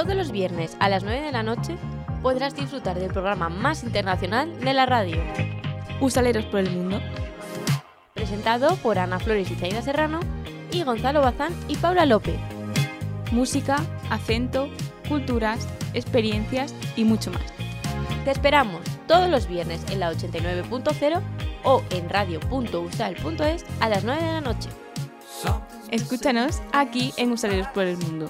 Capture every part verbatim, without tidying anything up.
Todos los viernes a las nueve de la noche podrás disfrutar del programa más internacional de la radio, Usaleros por el Mundo, presentado por Ana Flores y Zaida Serrano y Gonzalo Bazán y Paula López. Música, acento, culturas, experiencias y mucho más. Te esperamos todos los viernes en la ochenta y nueve punto cero o en radio punto usal punto es a las nueve de la noche. Escúchanos aquí en Usaleros por el Mundo.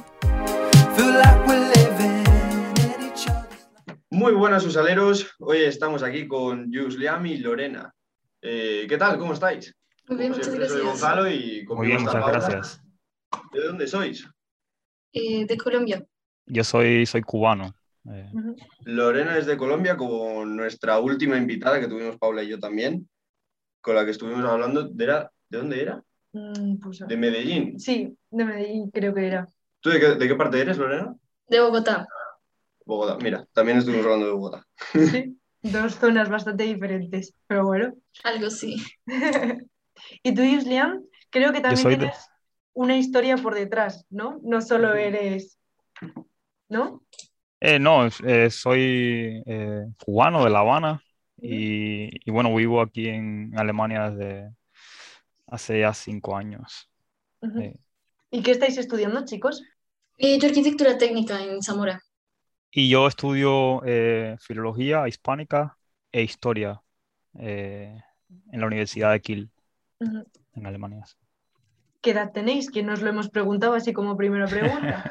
Muy buenas, usaleros. Hoy estamos aquí con Jus, Liam y Lorena. Eh, ¿Qué tal? ¿Cómo estáis? Muy bien, Como muchas siempre, gracias. soy Gonzalo y Muy bien, muchas Paula. gracias. ¿De dónde sois? Eh, de Colombia. Yo soy, soy cubano. Eh, Uh-huh. Lorena es de Colombia, como nuestra última invitada que tuvimos Paula y yo también, con la que estuvimos hablando. ¿De, era, ¿de dónde era? Mm, pues, De Medellín. sí, de Medellín creo que era. ¿Tú de qué, de qué parte eres, Lorena? De Bogotá. Bogotá. Mira, también estuvimos hablando de Bogotá. Sí, dos zonas bastante diferentes, pero bueno. Algo sí. Y tú, Yuslian, creo que también soy de- tienes una historia por detrás, ¿no? No solo eres, ¿no? eh, no, eh, soy eh, cubano de La Habana y, y bueno, vivo aquí en Alemania desde hace ya cinco años. Ujú. Eh, ¿Y qué estáis estudiando, chicos? Eh, yo arquitectura técnica en Zamora. y yo estudio eh, filología hispánica e historia eh, en la Universidad de Kiel, Ujú. en Alemania. ¿Qué edad tenéis? Que nos lo hemos preguntado así como primera pregunta.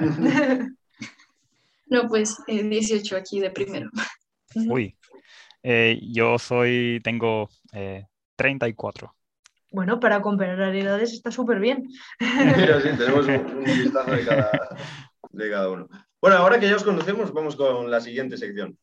No, pues eh, dieciocho aquí de primero. Uy, eh, yo soy, tengo eh, treinta y cuatro. Bueno, para comparar edades está súper bien. Mira, sí, tenemos un, un vistazo de cada, de cada uno. Bueno, ahora que ya os conocemos, vamos con la siguiente sección.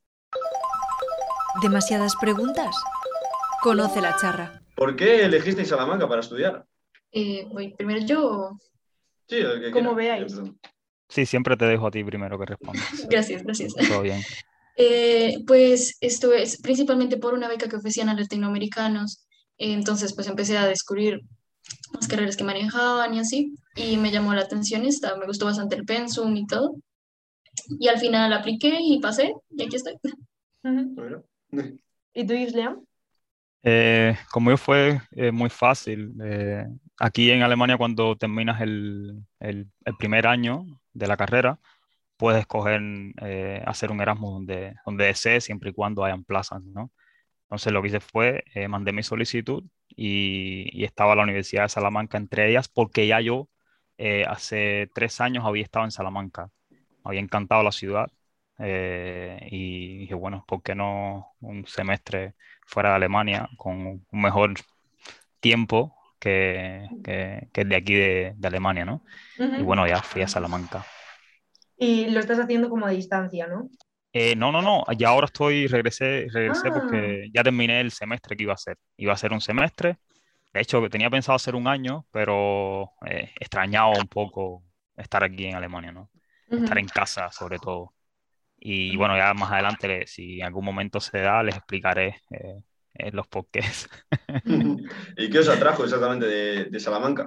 ¿Demasiadas preguntas? Conoce la charra. ¿Por qué elegisteis Salamanca para estudiar? Eh, voy primero yo. Sí, el que Como quiera, veáis. siempre. Sí, siempre te dejo a ti primero que respondas. Gracias, gracias. Todo bien. Eh, pues esto es principalmente por una beca que ofrecían a latinoamericanos. Eh, entonces, pues empecé a descubrir las carreras que manejaban y así. Y me llamó la atención esta. Me gustó bastante el pensum y todo. Y al final apliqué y pasé. Y aquí estoy. Ujú. Bueno. ¿Y tú, Yuslian? Eh, conmigo fue eh, muy fácil. Eh, aquí en Alemania, cuando terminas el, el- el primer año de la carrera, puedes escoger eh, hacer un Erasmus donde, donde desees, siempre y cuando hayan plazas, ¿no? Entonces lo que hice fue, eh, mandé mi solicitud y, y estaba la Universidad de Salamanca entre ellas, porque ya yo eh, hace tres años había estado en Salamanca. Me había encantado la ciudad eh, y dije, bueno, ¿por qué no un semestre fuera de Alemania con un mejor tiempo que, que, que el de aquí de, de Alemania, ¿no? Ujú. Y bueno, ya fui a Salamanca. Y lo estás haciendo como a distancia, ¿no? Eh, no, no, no, ya ahora estoy, regresé, regresé Ah. porque ya terminé el semestre que iba a hacer. Iba a ser un semestre, de hecho tenía pensado hacer un año, pero eh, extrañaba un poco estar aquí en Alemania, ¿no? Estar en casa sobre todo. Y bueno, ya más adelante, si en algún momento se da, les explicaré eh, eh, los porqués. ¿Y qué os atrajo exactamente de, de Salamanca?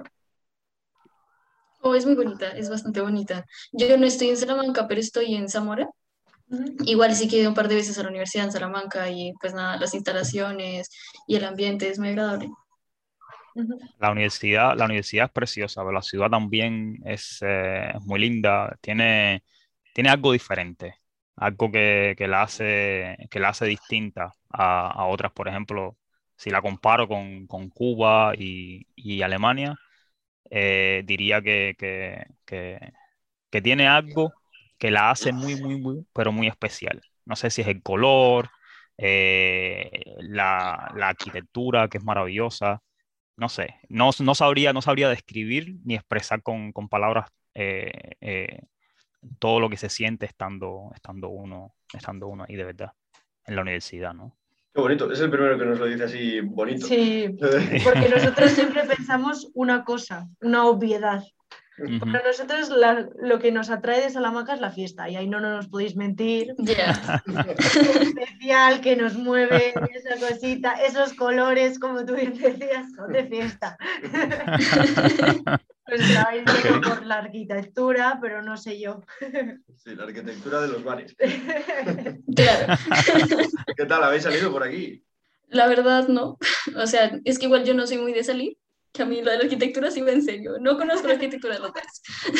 Oh, es muy bonita, es bastante bonita. Yo no estoy en Salamanca, pero estoy en Zamora. Ujú. Igual sí que he ido un par de veces a la universidad en Salamanca y pues nada, las instalaciones y el ambiente es muy agradable. Ujú. La universidad, la universidad es preciosa, pero la ciudad también es, eh, es muy linda, tiene, tiene algo diferente, algo que, que la hace, que la hace distinta a, a otras. Por ejemplo, si la comparo con, con Cuba y, y Alemania, eh, diría que, que, que, que tiene algo que la hace muy, muy, muy, pero muy especial. No sé si es el color, eh, la, la arquitectura, que es maravillosa. No sé, no, no sabría, no sabría describir ni expresar con, con palabras eh, eh, todo lo que se siente estando, estando uno, estando uno ahí de verdad, en la universidad, ¿no? Qué bonito, es el primero que nos lo dice así bonito. Sí, porque nosotros siempre pensamos una cosa, una obviedad. Ujú. Para nosotros la- lo que nos atrae de Salamanca es la fiesta y ahí no, no nos podéis mentir. Ya. Lo especial que nos mueve, esa cosita, esos colores, como tú bien decías, son de fiesta. Pues que la habéis visto Ok. por la arquitectura, pero no sé yo. Sí, la arquitectura de los bares. Claro, ¿Qué tal? ¿Habéis salido por aquí? la verdad no. O sea, es que igual yo no soy muy de salir, que a mí la de la arquitectura sí va en serio. No conozco la arquitectura de los bares.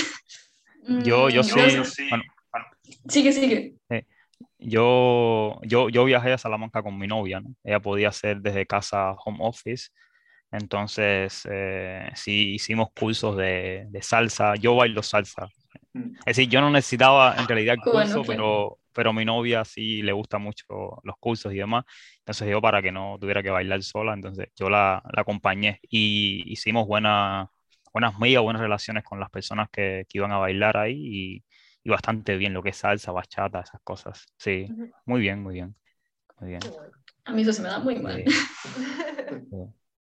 Yo, yo Mm, sí, no, bueno, sigue, sigue. eh, yo, yo, yo viajé a Salamanca con mi novia, ¿no? Ella podía hacer desde casa home office, entonces eh, sí hicimos cursos de, de salsa. Yo bailo salsa. Mm. Es decir, yo no necesitaba en realidad el Bueno, curso, claro. pero, pero a mi novia sí le gusta mucho los cursos y demás. Entonces yo para que no tuviera que bailar sola, entonces yo la, la acompañé y hicimos buena, buenas migas, buenas relaciones con las personas que, que iban a bailar ahí y, y bastante bien lo que es salsa, bachata, esas cosas. Sí, muy bien, muy bien, muy bien. A mí eso se me da muy mal. Sí, sí.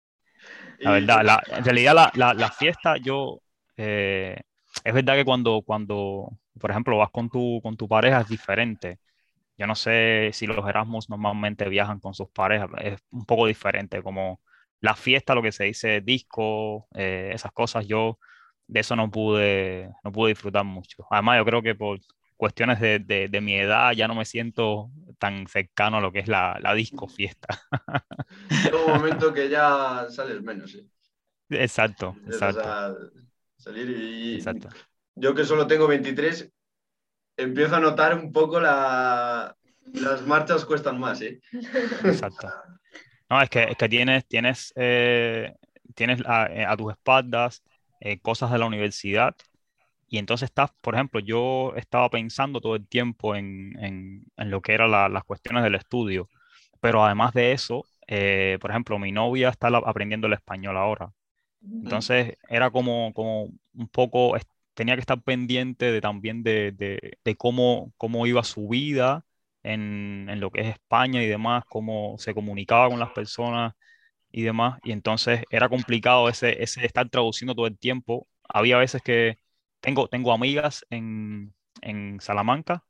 La Y verdad, la, en realidad la, la, la fiesta, yo, eh, es verdad que cuando, cuando, por ejemplo, vas con tu, con tu pareja es diferente. Yo no sé si los Erasmus normalmente viajan con sus parejas, es un poco diferente, como la fiesta, lo que se dice disco, eh, esas cosas, yo de eso no pude, no pude disfrutar mucho. Además, yo creo que por cuestiones de, de, de mi edad ya no me siento tan cercano a lo que es la, la disco fiesta. llega un momento que ya sales menos, ¿sí? Exacto, Empiezas exacto, a salir y exacto. yo que solo tengo veintitrés, empiezo a notar un poco la... las marchas cuestan más, ¿eh? Exacto. No, es que, es que tienes, tienes, eh, tienes a, eh, a tus espaldas eh, cosas de la universidad y entonces estás, por ejemplo, yo estaba pensando todo el tiempo en, en, en lo que eran la- las cuestiones del estudio, pero además de eso, eh, por ejemplo, mi novia está la- aprendiendo el español ahora. Entonces era como, como un poco, es- tenía que estar pendiente de también de, de- de cómo, cómo iba su vida en, en lo que es España y demás, cómo se comunicaba con las personas y demás. Y entonces era complicado ese, ese estar traduciendo todo el tiempo. Había veces que tengo, tengo amigas en, en Salamanca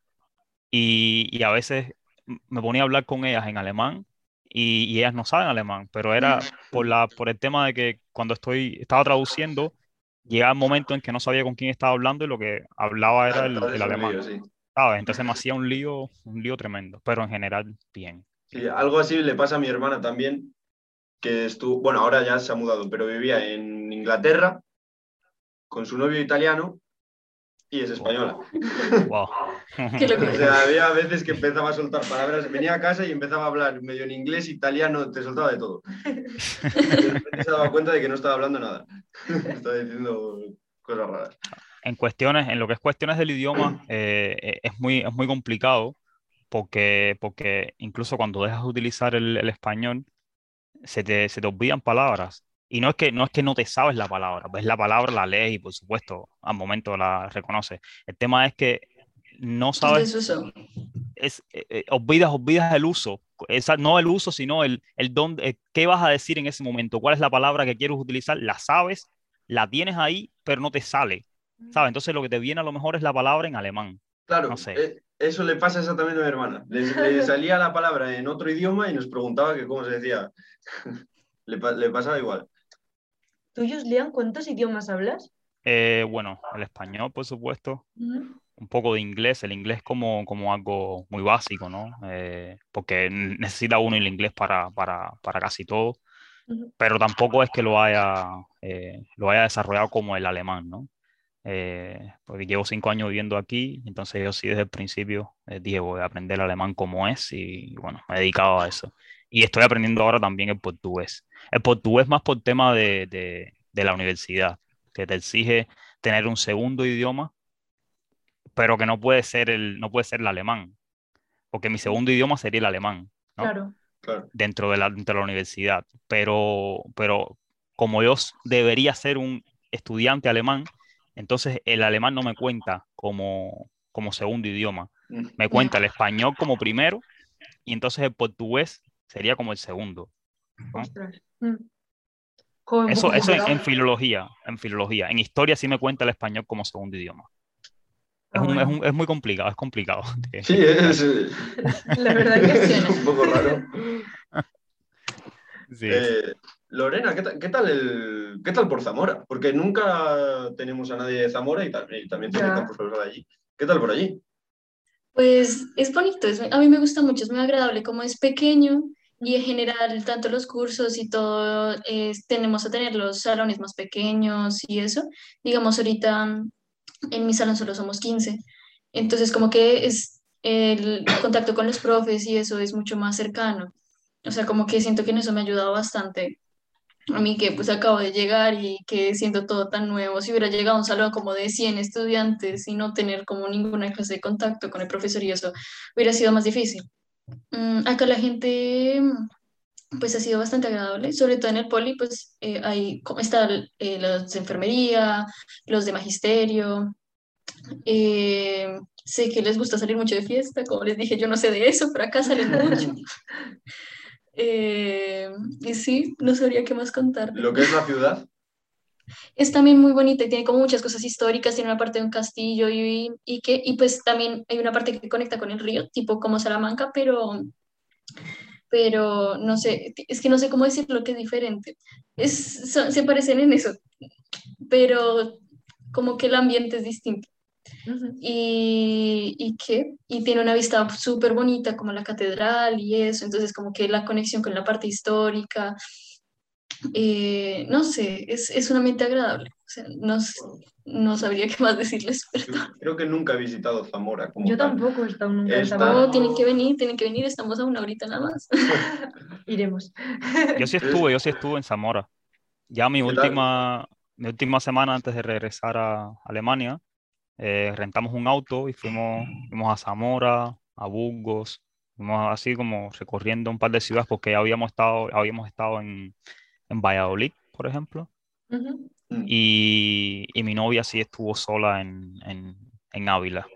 y, y a veces m- me ponía a hablar con ellas en alemán y, y ellas no saben alemán, pero era por la, por el tema de que cuando estoy, estaba traduciendo, llegaba el momento en que no sabía con quién estaba hablando y lo que hablaba era el, el Haces un alemán, lío, sí. ¿sabes? Entonces me hacía un lío, un lío tremendo, pero en general bien, Sí, bien. algo así le pasa a mi hermana también, que estuvo, bueno, ahora ya se ha mudado, pero vivía en Inglaterra con su novio italiano y es Wow. española. Wow. Qué O locura. sea, había veces que empezaba a soltar palabras, venía a casa y empezaba a hablar medio en inglés, italiano, te soltaba de todo. Y de repente se daba cuenta de que no estaba hablando nada. Estaba diciendo cosas raras. En cuestiones, en lo que es cuestiones del idioma, eh, eh, es muy, es muy complicado porque, porque incluso cuando dejas de utilizar el, el español, se te, se te olvidan palabras. Y no es que, no es que no te sabes la palabra, ves la palabra, la lees y por supuesto al momento la reconoces. El tema es que no El sabes, desuso. es, eh, eh, olvidas, olvidas el uso. Esa, no el uso, sino el, el dónde, eh, qué vas a decir en ese momento, cuál es la palabra que quieres utilizar, la sabes, la tienes ahí, pero no te sale. ¿Sabes? Entonces lo que te viene a lo mejor es la palabra en alemán. No Claro, sé. eh, eso le pasa exactamente a mi hermana. Le, le salía la palabra en otro idioma y nos preguntaba que cómo se decía. Le, pa- le pasaba igual. ¿Tuyos, Lian, cuántos idiomas hablas? Eh, bueno, el español, por supuesto. Un poco de inglés, el inglés como, como algo muy básico, ¿no? Eh, porque n- necesita uno el inglés para, para, para casi todo, Ujú. pero tampoco es que lo haya, eh, lo haya desarrollado como el alemán, ¿no? Eh, porque llevo cinco años viviendo aquí, entonces yo sí desde el principio eh, dije voy a aprender el alemán como es y bueno, me he dedicado a eso. Y estoy aprendiendo ahora también el portugués. El portugués más por tema de, de, de la universidad, que te exige tener un segundo idioma pero que no puede ser el, no puede ser el alemán, porque mi segundo idioma sería el alemán, ¿no? Claro. Claro. Dentro de la, dentro de la universidad. Pero, pero como yo s- debería ser un estudiante alemán, entonces el alemán no me cuenta como, como segundo idioma. Mm. Me cuenta el español como primero y entonces el portugués sería como el segundo, ¿no? Ostras. Mm. Joder, un Eso, poco eso en, en complicado. filología, en filología. En historia sí me cuenta el español como segundo idioma. Es, Ah, un, es, bueno. un- es muy complicado, es complicado de, Sí, de explicar. es, eh, La verdad que sí. es un poco raro. Sí, sí. Eh, Lorena, ¿qué, ta- qué tal el, tal, ¿qué tal por Zamora? Porque nunca tenemos a nadie de Zamora y, ta- y también tiene Ya. campus profesor allí. ¿Qué tal por allí? Pues es bonito, es- a mí me gusta mucho, es muy agradable, como es pequeño y en general tanto los cursos y todo, es- tenemos a tener los salones más pequeños y eso. Digamos, ahorita mm, en mi salón solo somos quince, entonces como que es el contacto con los profes y eso es mucho más cercano. O sea, como que siento que en eso me ha ayudado bastante. A mí que pues acabo de llegar y que siento todo tan nuevo, si hubiera llegado a un salón como de cien estudiantes y no tener como ninguna clase de contacto con el profesor y eso, hubiera sido más difícil. Mm, acá la gente mm, pues ha sido bastante agradable, sobre todo en el poli, pues eh, hay, como está eh, los de enfermería, los de magisterio, eh, sé que les gusta salir mucho de fiesta, como les dije, yo no sé de eso, pero acá salen mucho. Eh, y sí, no sabría qué más contarte. Lo que es la ciudad, Es también muy bonita y tiene como muchas cosas históricas, tiene una parte de un castillo y, y que, y pues también hay una parte que conecta con el río, tipo como Salamanca, pero, pero no sé, es que no sé cómo decir lo que es diferente. Es, son- se parecen en eso, pero como que el ambiente es distinto. Ujú. Y, y qué, y tiene una vista súper bonita como la catedral y eso, entonces como que la conexión con la parte histórica, eh, no sé, es, es un ambiente agradable. O sea, no, s- bueno, no sabría qué más decirles, yo perdón. creo que nunca he visitado Zamora como Yo tal. tampoco he estado nunca en Está- Zamora. No, tienen que venir, tienen que venir, estamos a una horita nada más. Iremos. Yo sí Es- estuve, yo sí estuve en Zamora. Ya mi ¿Qué tal? última, mi última semana antes de regresar a Alemania, eh, rentamos un auto y fuimos, fuimos a Zamora, a Burgos, fuimos así como recorriendo un par de ciudades porque ya habíamos estado, habíamos estado en, en Valladolid, por ejemplo, Ujú. Mm. y, y mi novia sí estuvo sola en, en, en Ávila.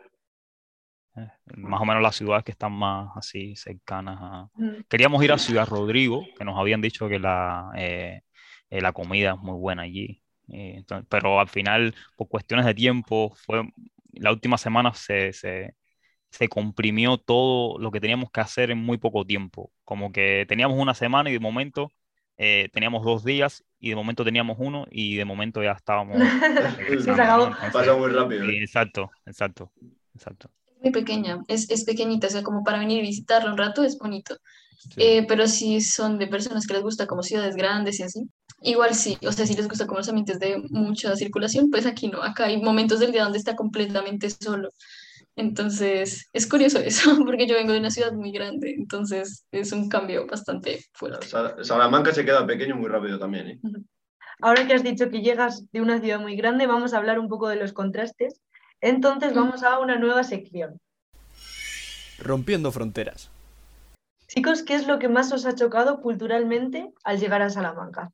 eh, Más o menos las ciudades que están más así cercanas a... Mm. Queríamos ir a Ciudad Rodrigo, que nos habían dicho que la, eh, eh, la comida es muy buena allí. eh, entonces- pero al final, por cuestiones de tiempo, fue la última semana se, se, se comprimió todo lo que teníamos que hacer en muy poco tiempo. Como que teníamos una semana y de momento eh, teníamos dos días y de momento teníamos uno y de momento ya estábamos Se regresando, ¿no? acabó. Pasa Entonces, muy rápido, sí, ¿eh? exacto, exacto, exacto. Muy pequeña, es, es pequeñita, o sea, como para venir y visitarla un rato es bonito. Sí. Eh, pero si son de personas que les gusta como ciudades grandes y así, igual sí, o sea, si les gusta como los ambientes de mucha circulación, pues aquí no, acá hay momentos del día donde está completamente solo. Entonces, es curioso eso, porque yo vengo de una ciudad muy grande, entonces es un cambio bastante fuerte. Sa- Salamanca se queda pequeño muy rápido también, ¿eh? Ahora que has dicho que llegas de una ciudad muy grande, vamos a hablar un poco de los contrastes. Entonces vamos a una nueva sección. Rompiendo fronteras. Chicos, ¿qué es lo que más os ha chocado culturalmente al llegar a Salamanca?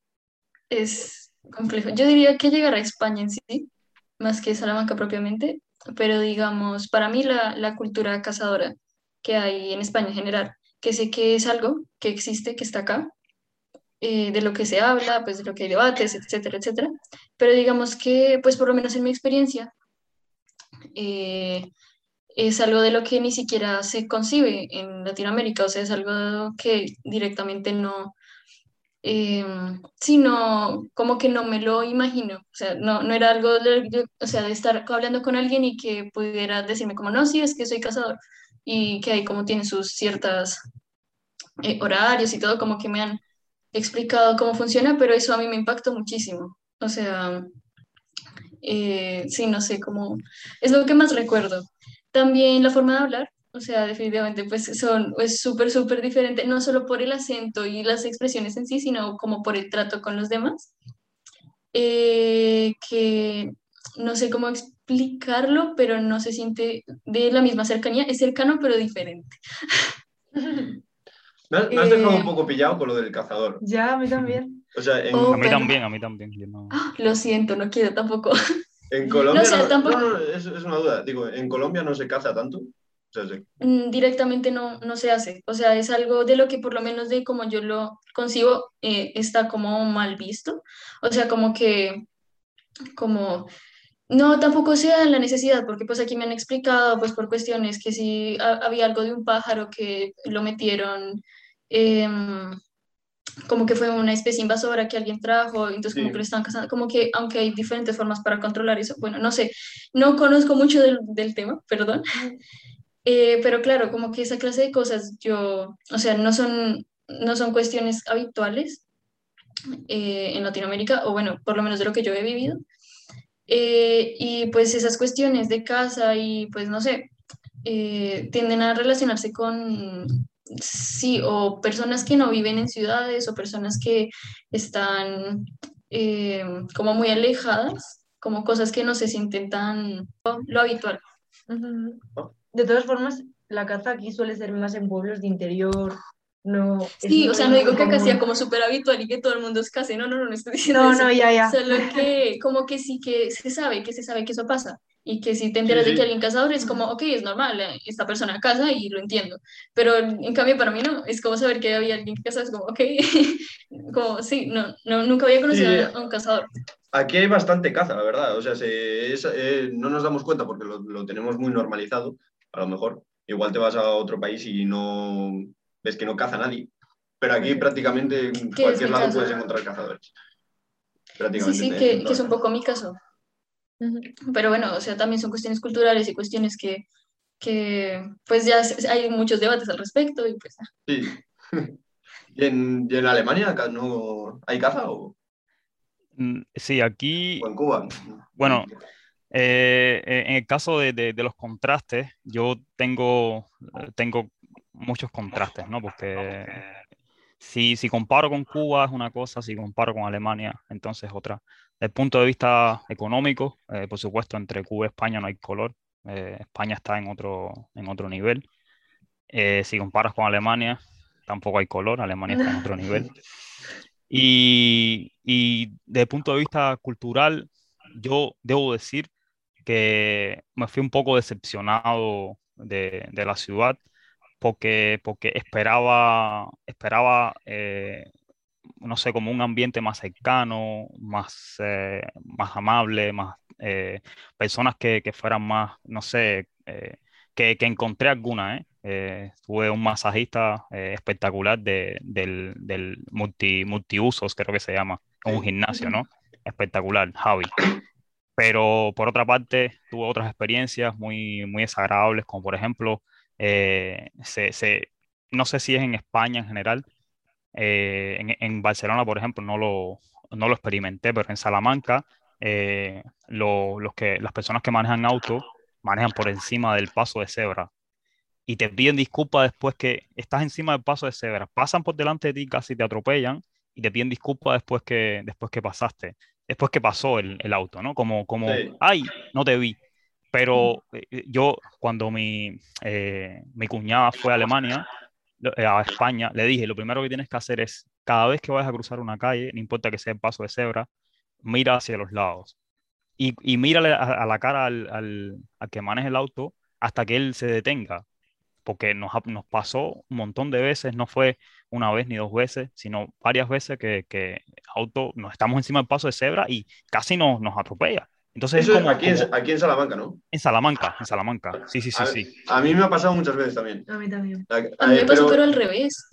Es complejo. Yo diría que llegar a España en sí, más que Salamanca propiamente, pero digamos, para mí la, la cultura cazadora que hay en España en general, que sé que es algo que existe, que está acá, eh, de lo que se habla, pues de lo que hay debates, etcétera, etcétera, pero digamos que, pues por lo menos en mi experiencia, eh, es algo de lo que ni siquiera se concibe en Latinoamérica, o sea, es algo que directamente no eh, sino como que no me lo imagino, o sea, no, no era algo de, de- o sea, de estar hablando con alguien y que pudiera decirme como, no, sí, es que soy cazador, y que ahí como tiene sus ciertas eh, horarios y todo, como que me han explicado cómo funciona, pero eso a mí me impactó muchísimo, o sea, eh, sí, no sé, cómo, es lo que más recuerdo. También la forma de hablar. O sea, definitivamente, pues son, es súper, súper diferente, no solo por el acento y las expresiones en sí, sino como por el trato con los demás, eh, que no sé cómo explicarlo, pero no se siente de la misma cercanía, es cercano pero diferente. Me has, me has dejado Eh, un poco pillado con lo del cazador. Ya, a mí también. O sea, oh, A en, mí pero, también, a mí también. Yo no... ah, lo siento, no quiero tampoco. en No, o Colombia sea, no, tampoco, no, no, es, es una duda. Digo, en Colombia no se caza tanto. O sea, sí. mm, directamente no, no se hace. O sea, es algo de lo que por lo menos de como yo lo concibo, eh, está como mal visto. O sea, como que, como, no, tampoco se da la necesidad, porque pues aquí me han explicado, pues por cuestiones que si ha- había algo de un pájaro que lo metieron, em, como que fue una especie invasora que alguien trajo, entonces como que lo Sí, estaban cazando, como que aunque hay diferentes formas para controlar eso, bueno, no sé, no conozco mucho del, del tema, perdón, Ujú. eh, pero claro, como que esa clase de cosas yo, o sea, no son, no son cuestiones habituales eh, en Latinoamérica, o bueno, por lo menos de lo que yo he vivido. Eh, y pues esas cuestiones de casa y pues no sé, eh, tienden a relacionarse con, sí, o personas que no viven en ciudades o personas que están eh, como muy alejadas, como cosas que no se sienten tan lo habitual. Ujú. ¿no? De todas formas, la caza aquí suele ser más en pueblos de interior, no, es Sí, o sea, muy, no muy digo que acá sea común. como súper habitual y que todo el mundo es casi, no, no, no, no estoy diciendo No, eso, no, ya, ya. solo que como que sí que se sabe, que se sabe que eso pasa y que si te Sí, enteras de que sí. alguien cazador es como, ok, es normal, eh, esta persona caza y lo entiendo, pero en cambio para mí no, es como saber que había alguien que caza, es como, ok, como, sí, no, no, nunca había conocido Sí, a un cazador. aquí hay bastante caza, la verdad. O sea, se- es- eh, no nos damos cuenta porque lo, lo tenemos muy normalizado, a lo mejor. Igual te vas a otro país y no ves que no caza nadie. Pero aquí Pues sí. prácticamente en ¿Qué es cualquier mi lado caso? puedes encontrar cazadores. Sí, Prácticamente sí, en, en que, que todas es un partes. poco mi caso, Ujú. pero bueno, o sea, también son cuestiones culturales y cuestiones que, que pues ya se- hay muchos debates al respecto y pues... Sí. ¿Y en, y en Alemania acá no hay caza o, Mm, Sí, o aquí, en Cuba? bueno, eh, eh, en el caso de, de- de los contrastes, yo tengo, eh, tengo muchos contrastes, ¿no? Porque si, si comparo con Cuba es una cosa, si comparo con Alemania, entonces otra. Desde el punto de vista económico, eh, por supuesto, entre Cuba y España no hay color. Eh, España está en otro, en otro nivel. Eh, si comparas con Alemania, tampoco hay color. Alemania está en otro nivel. Y, y desde el punto de vista cultural, yo debo decir que me fui un poco decepcionado de, de la ciudad porque, porque esperaba, esperaba eh, no sé, como un ambiente más cercano, más, eh, más amable, más eh, personas que, que fueran más, no sé, eh, que, que encontré alguna, ¿eh? Eh, tuve un masajista eh, espectacular de, del, del multi, multiusos, creo que se llama, un Sí. gimnasio, ¿no? Espectacular, Javi. Pero por otra parte, tuve otras experiencias muy, muy desagradables, como por ejemplo, eh, se, se, no sé si es en España en general, eh, en, en Barcelona, por ejemplo, no lo, no lo experimenté, pero en Salamanca, eh, lo- los que, las personas que manejan auto manejan por encima del paso de cebra y te piden disculpas después que estás encima del paso de cebra. Pasan por delante de ti, casi te atropellan y te piden disculpas después que, después que pasaste, después que pasó el, el auto, ¿no? Como, como, Sí. ay, no te vi. Pero eh, eh, yo, cuando mi, eh, mi cuñada fue a Alemania, lo- eh, a España, le dije, lo primero que tienes que hacer es, cada vez que vayas a cruzar una calle, no importa que sea el paso de cebra, mira hacia los lados y, y mírale a, a la cara al, al, al que maneja el auto hasta que él se detenga, porque nos, ha- nos pasó un montón de veces, no fue una vez ni dos veces, sino varias veces que, que el auto, nos estamos encima del paso de cebra y casi nos, nos atropella. Entonces es Eso es como, aquí en, como aquí en Salamanca, ¿no? en Salamanca, en Salamanca. Sí, sí, sí, A, sí. a mí me ha pasado muchas veces también. A mí también. A mí A- me eh, pasó, pero pero, al revés.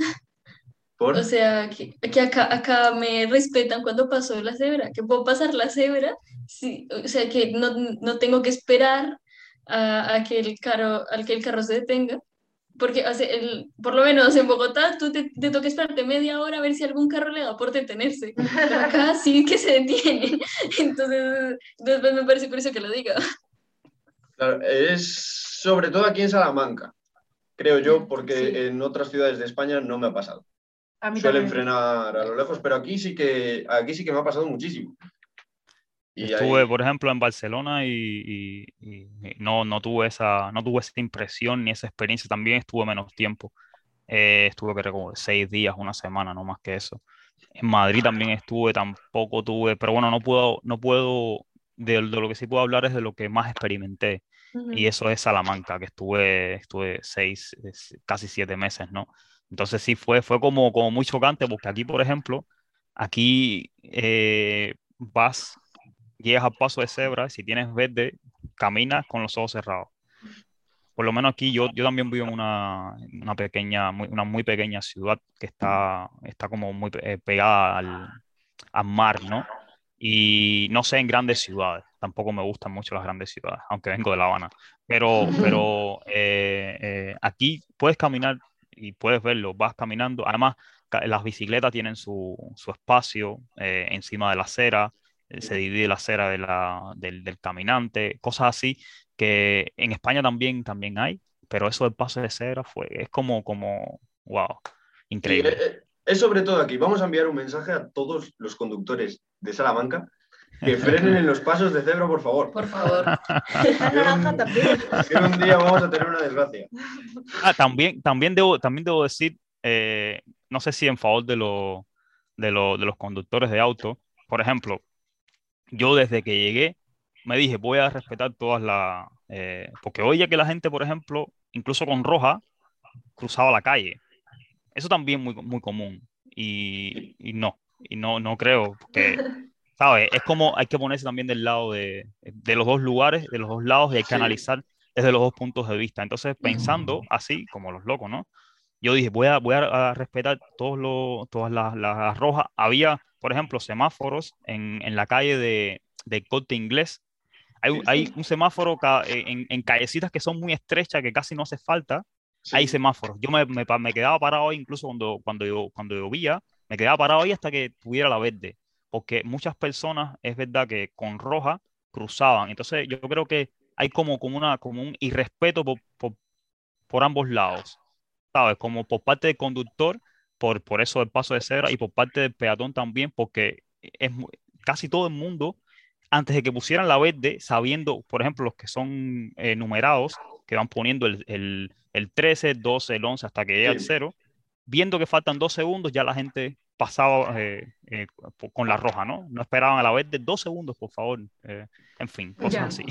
O ¿por? sea, que, que acá, acá me respetan cuando paso la cebra, que puedo pasar la cebra, sí, o sea, que no, no tengo que esperar a, a que el carro, al que el carro se detenga, porque hace el, por lo menos en Bogotá tú te, te toca esperarte media hora a ver si algún carro le da por detenerse, pero acá sí que se detienen, entonces después me parece curioso que lo diga. Claro, es sobre todo aquí en Salamanca, creo yo, Sí. porque en otras ciudades de España no me ha pasado. A mí Suelen también. frenar a lo lejos, pero aquí sí que, aquí sí que me ha pasado muchísimo. Yo Y estuve, ahí, por ejemplo, en Barcelona y, y- y- y no, no tuve esa, no tuve esa impresión ni esa experiencia. También estuve menos tiempo. Eh, estuve creo como seis días, una semana, no más que eso. En Madrid también estuve, tampoco tuve, pero bueno, no puedo, no puedo, de, de lo que sí puedo hablar es de lo que más experimenté. Y Ujú. eso es Salamanca, que estuve, estuve seis, es- casi siete meses, ¿no? Entonces sí fue, fue como, como muy chocante, porque aquí, por ejemplo, aquí eh, vas, llegas al paso de cebra, si tienes verde, caminas con los ojos cerrados. por lo menos aquí yo, yo también vivo en una, una pequeña, muy, una muy pequeña ciudad que está, está como muy pe- eh, pegada al, al mar, ¿no? Y no sé en grandes ciudades, tampoco me gustan mucho las grandes ciudades, aunque vengo de La Habana, pero, pero eh, eh, aquí puedes caminar y puedes verlo, vas caminando, además ca- las bicicletas tienen su, su espacio eh, encima de la acera, eh, se divide la acera de la, del, del caminante, cosas así que en España también, también hay, pero eso del paso de cebra fue, es como, como, wow, Sí, eh, increíble. eh, es sobre todo aquí. Vamos a enviar un mensaje a todos los conductores de Salamanca que frenen en los pasos de cebra, por favor. Por favor. Está en Que naranja un, también. que un día vamos a tener una desgracia. Ah, también, también debo, también debo decir, eh, no sé si en favor de, lo- de, lo- de los conductores de auto, por ejemplo, yo desde que llegué me dije, voy a respetar todas las, eh, porque oye que la gente, por ejemplo, incluso con roja, cruzaba la calle. Eso también muy, muy común. Y, y no, y no, no creo, porque, ¿sabes? Es como hay que ponerse también del lado de, de los dos lugares, de los dos lados, y hay que Sí, analizar desde los dos puntos de vista. Entonces, pensando así, como los locos, ¿no? Yo dije, voy a, voy a, a respetar todos los, todas las, las rojas. Había, por ejemplo, semáforos en, en la calle de, de Corte Inglés. Hay, un- hay un semáforo ca- en, en callecitas que son muy estrechas, que casi no hace falta. Hay sí. semáforos. Yo me, me, pa- me quedaba parado ahí, incluso cuando, cuando, yo, cuando llovía, me quedaba parado ahí hasta que tuviera la verde. Porque muchas personas, es verdad que con roja cruzaban. Entonces, yo creo que hay como, como, una, como un irrespeto por, por, por ambos lados. ¿Sabes? Como por parte del conductor, por, por eso del paso de cebra, y por parte del peatón también, porque es mu- casi todo el mundo, antes de que pusieran la verde, sabiendo, por ejemplo, los que son eh, numerados, que van poniendo el, el, el trece, doce, el once hasta que llega al Sí. cero, viendo que faltan dos segundos, ya la gente pasaba eh, eh, po- con la roja, ¿no? No esperaban a la verde, dos segundos, por favor. Eh, en fin, cosas Ya. así.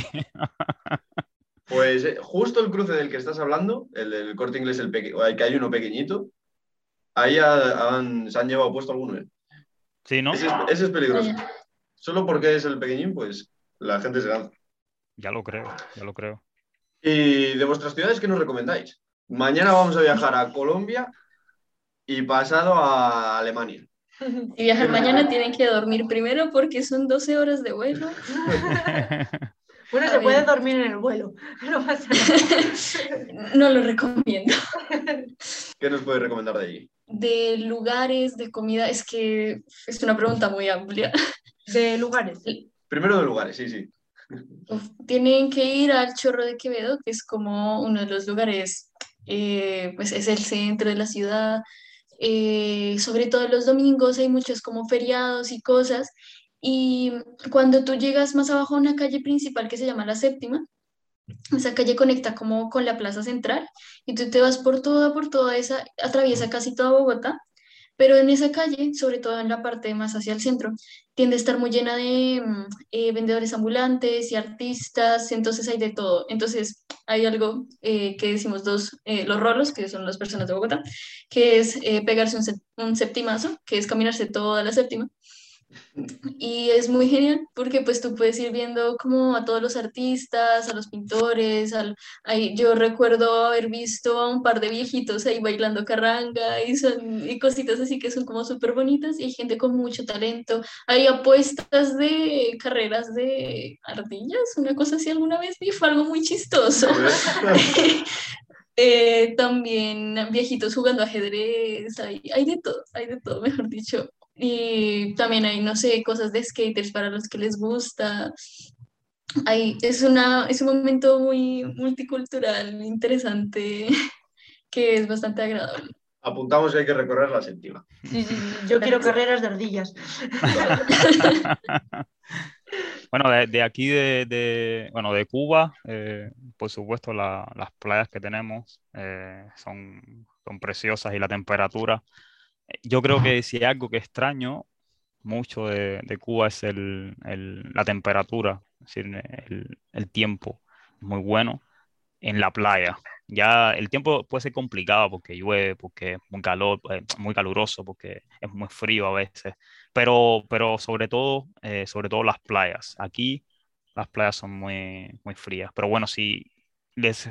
Pues eh, justo el cruce del que estás hablando, el del Corte Inglés, el peque- o el que hay uno pequeñito, ahí ha- han- se han llevado puesto alguno. ¿Eh? Sí, ¿no? Ese es, ese es peligroso. Vaya. Solo porque es el pequeñín, pues la gente se lanza. Ya lo creo, ya lo creo. ¿Y de vuestras ciudades qué nos recomendáis? Mañana vamos a viajar a Colombia y pasado a Alemania. Si ¿Qué viajan nos mañana recomendáis? tienen que dormir primero porque son doce horas de vuelo. Bueno, A se puede ver. dormir en el vuelo. No pasa nada. No lo recomiendo. ¿Qué nos puedes recomendar de allí? De lugares, de comida, es que es una pregunta muy amplia. De lugares. Primero de lugares, sí, sí. Uf, tienen que ir al Chorro de Quevedo, que es como uno de los lugares, eh, pues es el centro de la ciudad. Eh, sobre todo los domingos hay muchos como feriados y cosas. Y cuando tú llegas más abajo a una calle principal que se llama La Séptima, esa calle conecta como con la plaza central y tú te vas por toda, por toda esa, atraviesa casi toda Bogotá, pero en esa calle, sobre todo en la parte más hacia el centro, tiende a estar muy llena de mm, eh, vendedores ambulantes y artistas, entonces hay de todo. Entonces hay algo eh, que decimos dos, eh, los rolos, que son las personas de Bogotá, que es eh, pegarse un, sep- un septimazo, que es caminarse toda la séptima. Y es muy genial porque pues tú puedes ir viendo como a todos los artistas, a los pintores, al, ahí, yo recuerdo haber visto a un par de viejitos ahí bailando carranga y, son, y cositas así que son como súper bonitas y hay gente con mucho talento. Hay apuestas de carreras de ardillas, una cosa así alguna vez vi, fue algo muy chistoso. Eh, también viejitos jugando ajedrez, hay, hay de todo, hay de todo, mejor dicho. Y también hay, no sé, cosas de skaters para los que les gusta. Hay, es una, es un momento muy multicultural, interesante, que es bastante agradable. Apuntamos que hay que recorrer la séptima. Sí, sí, sí. Yo quiero carreras de ardillas. Bueno, de, de aquí de, de- bueno, de Cuba, eh, por supuesto, la- las playas que tenemos eh, son, son preciosas y la temperatura. eh, Yo creo que si hay algo que extraño mucho de, de Cuba es el, el- la temperatura, es decir, el, el tiempo es muy bueno en la playa. Ya el tiempo puede ser complicado porque llueve, porque es muy calor, eh, muy caluroso, porque es muy frío a veces, pero, pero sobre todo, eh, sobre todo las playas. Aquí las playas son muy, muy frías. Pero bueno, si les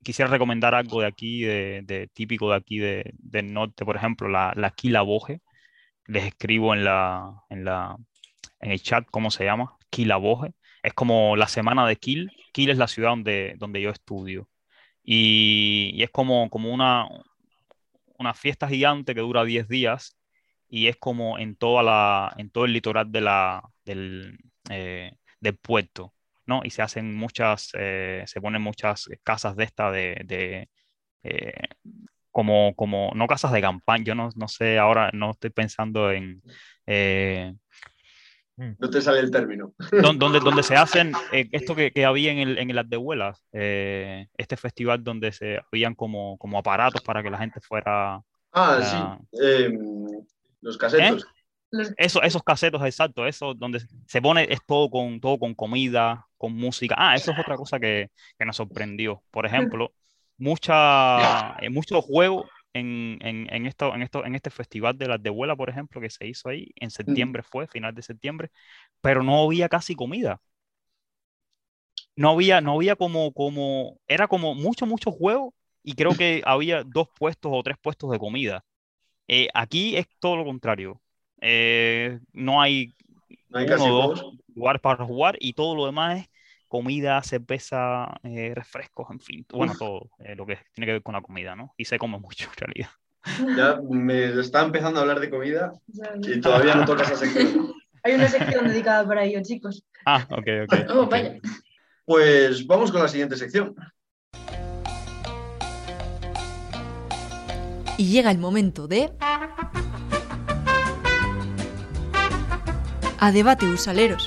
quisiera recomendar algo de aquí, de, de típico de aquí de, del norte, por ejemplo, la, la Quila Boje. Les escribo en la, en la, en el chat cómo se llama, Quila Boje. Es como la semana de Quil. Quil es la ciudad donde, donde yo estudio. Y, y es como, como una, una fiesta gigante que dura diez días y es como en, toda la, en todo el litoral de la, del, eh, del puerto, ¿no? Y se hacen muchas, eh, se ponen muchas casas de esta de, de eh, como, como, no casas de campaña, yo no, no sé, ahora no estoy pensando en... eh, No te sale el término. don- donde, donde se hacen eh, esto que, que había en el, en el Ardehuelas, eh, este festival donde se habían como, como aparatos para que la gente fuera... Ah, sí. ah, eh, los ¿eh? casetos. Los- Eso, esos casetos, exacto, eso donde se pone es todo con, todo con comida, con música. Ah, eso es otra cosa que, que nos sorprendió. Por ejemplo, mucha, eh, muchos juegos en, en, en, esto, en, esto, en este festival de las de Huela, por ejemplo, que se hizo ahí en septiembre, fue final de septiembre, pero no había casi comida. No había, no había como, como, era como mucho, mucho juego y creo que había dos puestos o tres puestos de comida. Eh, aquí es todo lo contrario. Eh, no hay No hay uno casi o juegos. dos lugares para jugar y todo lo demás es comida, cerveza, eh, refrescos, en fin, bueno, Uf. todo eh, lo que tiene que ver con la comida, ¿no? Y se come mucho en realidad. Ya me está empezando a hablar de comida Ya, y todavía no toca esa sección. Hay una sección dedicada para ello, chicos. Ah, ok, ok. Oh, ok. vaya. Pues vamos con la siguiente sección. Y llega el momento de... A debate, usaleros.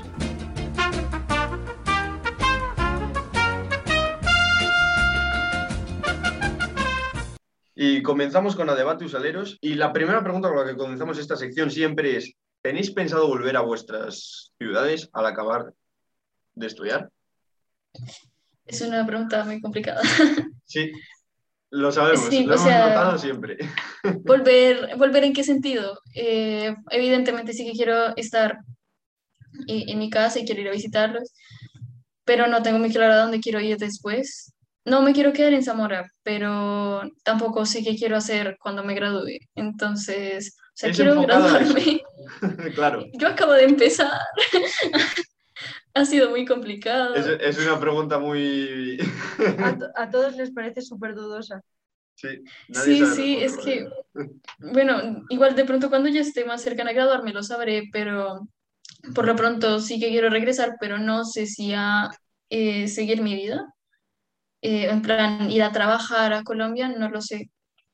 Y comenzamos con la debate usaleros. Y la primera pregunta con la que comenzamos esta sección siempre es: ¿tenéis pensado volver a vuestras ciudades al acabar de estudiar? Es una pregunta muy complicada. Sí, lo sabemos, Sí, lo o hemos sea- notado siempre. ¿Volver, volver en qué sentido? Eh, evidentemente sí que quiero estar en, en mi casa y quiero ir a visitarlos, pero no tengo muy claro a dónde quiero ir después. No me quiero quedar en Zamora, pero tampoco sé qué quiero hacer cuando me gradúe. Entonces, o sea, Es quiero enfocado a eso. graduarme. Claro, Yo acabo de empezar. Ha sido muy complicado. es, es una pregunta muy... A, to- a todos les parece súper dudosa. Sí, nadie Sí, sabe sí, es responder. que, bueno, igual de pronto cuando ya esté más cercana a graduarme lo sabré, pero por lo pronto sí que quiero regresar, pero no sé si a eh, seguir mi vida. Eh, en plan, ir a trabajar a Colombia, no lo sé.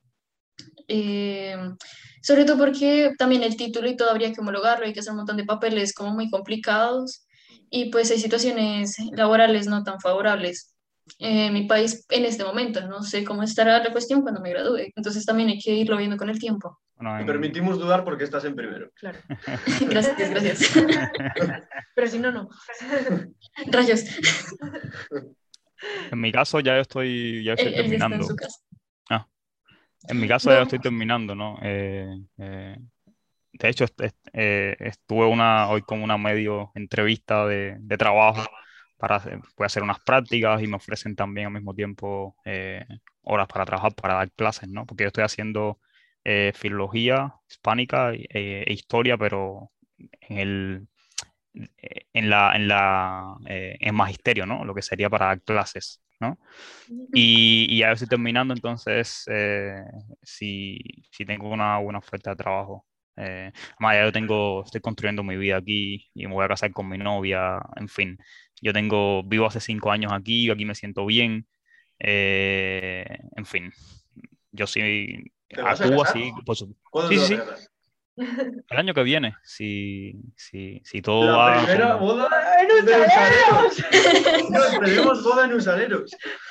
Eh, Sobre todo porque también el título y todo habría que homologarlo, hay que hacer un montón de papeles como muy complicados y pues hay situaciones laborales no tan favorables en mi país en este momento. No sé cómo estará la cuestión cuando me gradúe, entonces también hay que irlo viendo con el tiempo. Bueno, Te en- permitimos dudar porque estás en primero. Claro. Gracias, gracias. Pero si no, no. Rayos, en mi caso ya yo estoy, ya estoy él, él ya está en terminando. su casa. Ah, en mi caso ya No. estoy terminando, ¿no? Eh, eh, de hecho, est- est- eh, estuve una, hoy con una medio entrevista de, de trabajo para hacer, voy a hacer unas prácticas y me ofrecen también al mismo tiempo eh, horas para trabajar, para dar clases, ¿no? Porque yo estoy haciendo eh, filología hispánica e, e historia, pero en el, eh, en la, en la, eh, en magisterio, ¿no? Lo que sería para dar clases, ¿no? Y, y ya estoy terminando, entonces, eh, si, si tengo una buena oferta de trabajo. Eh, además, ya yo tengo, estoy construyendo mi vida aquí y me voy a casar con mi novia, en fin. Yo tengo, vivo hace cinco años aquí, aquí me siento bien, eh, en fin. Yo sí, ¿Te a vas a Cuba casar? sí, por supuesto. ¿Cuándo Sí, te sí, vas a sí, casar? el año que viene, si, si, si todo La va primera como... boda ¡En de Usaleros! usaleros. Dios, tenemos boda en usaleros.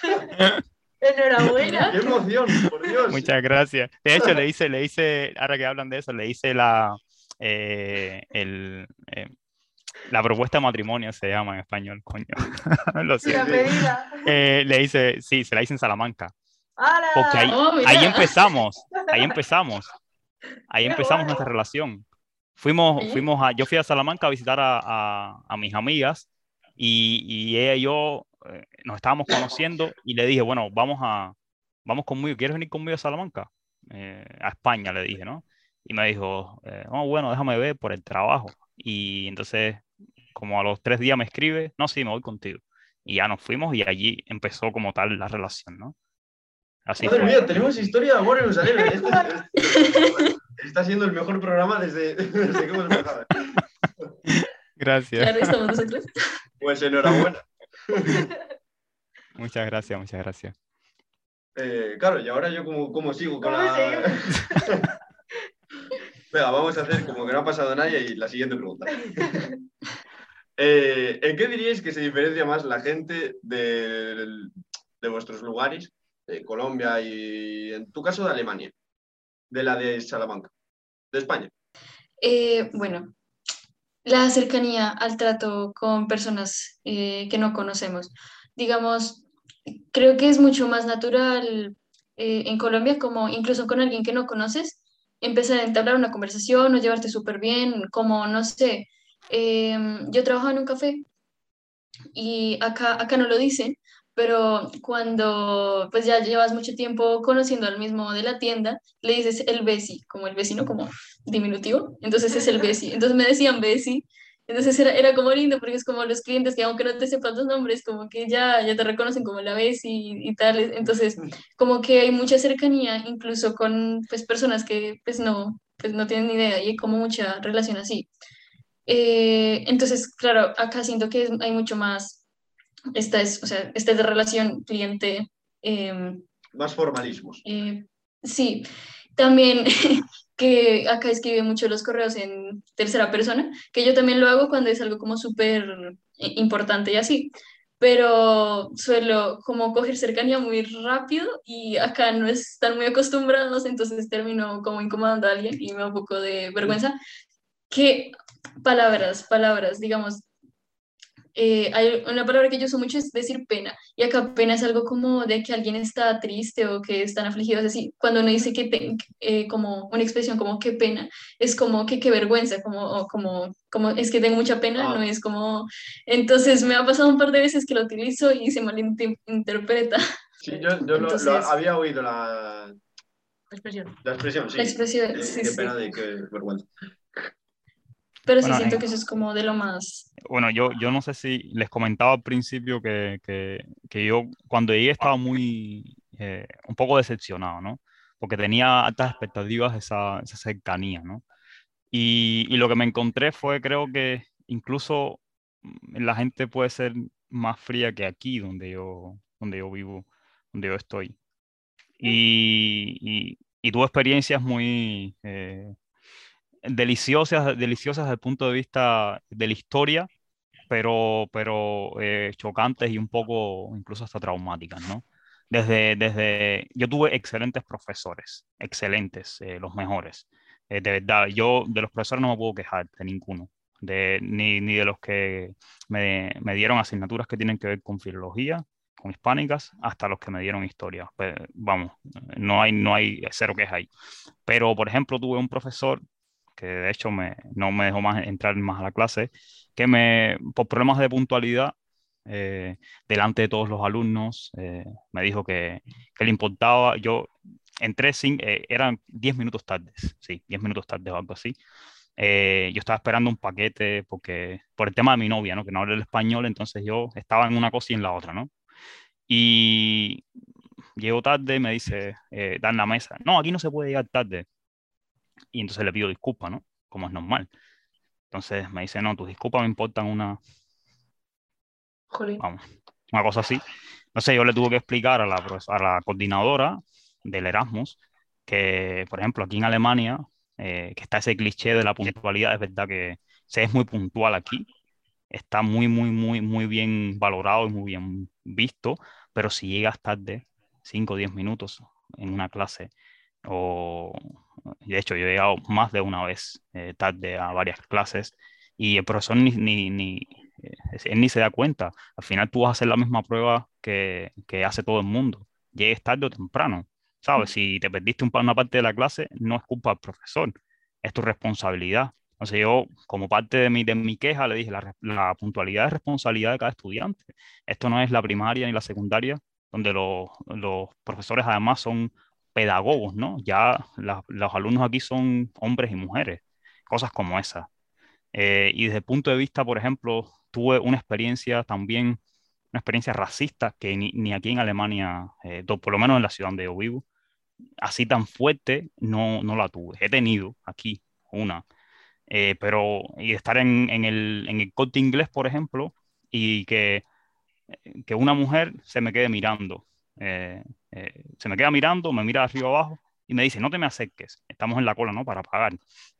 Enhorabuena. ¡Qué emoción, por Dios! Muchas gracias. De hecho, le hice, le hice, ahora que hablan de eso, le hice la, eh, el, eh, la propuesta de matrimonio, se llama en español, coño. Lo Sí, la siento. pedida. Eh, le hice, sí, se la hice en Salamanca. ¡Hala! Porque ahí, Oh, mira. ahí empezamos, ahí empezamos, ahí Qué empezamos guay. nuestra relación. Fuimos, Oye. fuimos a, yo fui a Salamanca a visitar a, a, a mis amigas y, y ella y yo eh, nos estábamos conociendo y le dije, bueno, vamos a, vamos conmigo, ¿quieres venir conmigo a Salamanca? Eh, a España, le dije, ¿no? Y me dijo, eh, oh, bueno, déjame ver por el trabajo. Y entonces, como a los tres días me escribe, no, sí, me voy contigo. Y ya nos fuimos y allí empezó como tal la relación, ¿no? Así Madre fue. mía, tenemos historia de amor en Jerusalén. Este, este- está siendo el mejor programa desde, desde que hemos empezado. Gracias. Claro, estamos nosotros. Pues enhorabuena. Muchas gracias, muchas gracias. Eh, claro, y ahora yo como, como sigo con ¿Cómo la... seguimos? Venga, vamos a hacer como que no ha pasado nada y la siguiente pregunta. Eh, ¿en qué diríais que se diferencia más la gente de, de vuestros lugares, de Colombia y en tu caso de Alemania, de la de Salamanca, de España? Eh, bueno, la cercanía al trato con personas eh, que no conocemos. Digamos, creo que es mucho más natural eh, en Colombia, como incluso con alguien que no conoces, empezar a entablar una conversación o llevarte súper bien, como no sé, em, yo trabajo en un café y acá, acá no lo dicen, pero cuando pues ya llevas mucho tiempo conociendo al mismo de la tienda, le dices el Besi, como el vecino, como diminutivo, entonces es el Besi, entonces me decían Besi, entonces era, era como lindo porque es como los clientes que aunque no te sepan los nombres, como que ya, ya te reconocen como la Besi y, y tal, entonces como que hay mucha cercanía incluso con pues personas que pues no, pues no tienen ni idea y hay como mucha relación así. Eh, entonces, claro, acá siento que es- hay mucho más, esta es, o sea, esta es de relación cliente. eh, Más formalismos. eh, sí, también que acá escribe mucho los correos en tercera persona, que yo también lo hago cuando es algo como súper eh, importante y así, pero suelo como coger cercanía muy rápido y acá no están muy acostumbrados, entonces termino como incomodando a alguien y me da un poco de vergüenza. ¿Qué palabras, palabras, digamos? Eh, hay una palabra que yo uso mucho es decir pena, y acá pena es algo como de que alguien está triste o que están afligidos, así, cuando uno dice que, te- eh, como una expresión como qué pena, es como que qué vergüenza, como, o como, como es que tengo mucha pena, no Ah, es como, entonces me ha pasado un par de veces que lo utilizo y se malinterpreta, sí, yo, yo lo, lo entonces había oído la, Expresión. la expresión, la sí. expresión, Qué, sí, qué sí, pena de qué vergüenza. pero sí Bueno, siento en- que eso es como de lo más, bueno, yo, yo no sé si les comentaba al principio que, que, que yo cuando llegué estaba muy, eh, un poco decepcionado, ¿no? Porque tenía altas expectativas de esa, esa cercanía, ¿no? Y, y lo que me encontré fue, creo que incluso mm, la gente puede ser más fría que aquí, donde yo, donde yo vivo, donde yo estoy. Y, y, y tuve experiencias muy eh, deliciosas, deliciosas desde el punto de vista de la historia, pero, pero eh, chocantes y un poco incluso hasta traumáticas, ¿no? Desde, desde, yo tuve excelentes profesores, excelentes, eh, los mejores. Eh, de verdad, yo de los profesores no me puedo quejar de ninguno, de, ni, ni de los que me, me dieron asignaturas que tienen que ver con filología, con hispánicas, hasta los que me dieron historia. Pues, vamos, no hay, no hay cero queja ahí. Pero, por ejemplo, tuve un profesor que de hecho me, no me dejó más entrar más a la clase, que me, por problemas de puntualidad, eh, delante de todos los alumnos, eh, me dijo que, que le importaba, yo entré sin, eh, eran diez minutos tardes, sí, diez minutos tardes o algo así. Eh, yo estaba esperando un paquete porque, por el tema de mi novia, ¿no? Que no habla el español, entonces yo estaba en una cosa y en la otra, ¿no? Y llego tarde, me dice, eh, dan la mesa. No, aquí no se puede llegar tarde. Y entonces le pido disculpas, ¿no? Como es normal. Entonces me dice, no, tus disculpas me importan una, Jolín. vamos, una cosa así. No sé, yo le tuve que explicar a la, profes- a la coordinadora del Erasmus que, por ejemplo, aquí en Alemania, eh, que está ese cliché de la puntualidad, es verdad que se es muy puntual aquí, está muy, muy, muy, muy bien valorado y muy bien visto, pero si llegas tarde, cinco o diez minutos en una clase, o de hecho yo he llegado más de una vez eh, tarde a varias clases y el profesor ni, ni, ni, eh, él ni se da cuenta. Al final tú vas a hacer la misma prueba que, que hace todo el mundo, llegues tarde o temprano, ¿sabes? Si te perdiste un pa- una parte de la clase, no es culpa del profesor, es tu responsabilidad. Entonces yo, como parte de mi, de mi queja, le dije, la, la puntualidad es responsabilidad de cada estudiante. Esto no es la primaria ni la secundaria, donde los, los profesores además son pedagogos, ¿no? Ya la, los alumnos aquí son hombres y mujeres, cosas como esas. Eh, y desde el punto de vista, por ejemplo, tuve una experiencia también, una experiencia racista que ni, ni aquí en Alemania, eh, do, por lo menos en la ciudad donde yo vivo, así tan fuerte no, no la tuve. He tenido aquí una, eh, pero y estar en, en, el, en el Corte Inglés, por ejemplo, y que, que una mujer se me quede mirando, eh, eh, se me queda mirando, me mira de arriba abajo y me dice, no te me acerques, estamos en la cola, ¿no? Para pagar.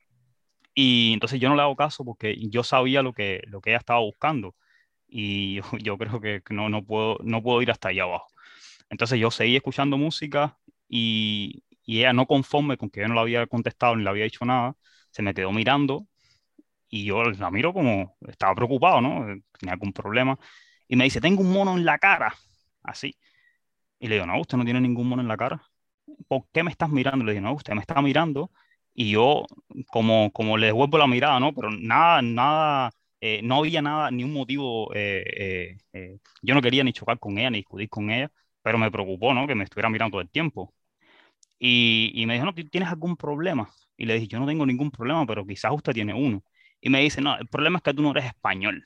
Y entonces yo no le hago caso porque yo sabía lo que, lo que ella estaba buscando y yo, yo creo que no, no, puedo, no puedo ir hasta allá abajo. Entonces yo seguí escuchando música y, y ella no conforme con que yo no le había contestado ni le había dicho nada, se me quedó mirando y yo la miro como, estaba preocupado, ¿no? Tenía algún problema y me dice, tengo un mono en la cara, así. Y le digo, no, usted no tiene ningún mono en la cara. ¿Por qué me estás mirando? Le digo, no, usted me está mirando y yo como, como le devuelvo la mirada, ¿no? Pero nada, nada, eh, no había nada, ni un motivo, eh, eh, eh, yo no quería ni chocar con ella, ni discutir con ella, pero me preocupó, ¿no? Que me estuviera mirando todo el tiempo. Y, y me dijo, no, ¿tienes algún problema? Y le dije, yo no tengo ningún problema, pero quizás usted tiene uno. Y me dice, no, el problema es que tú no eres español.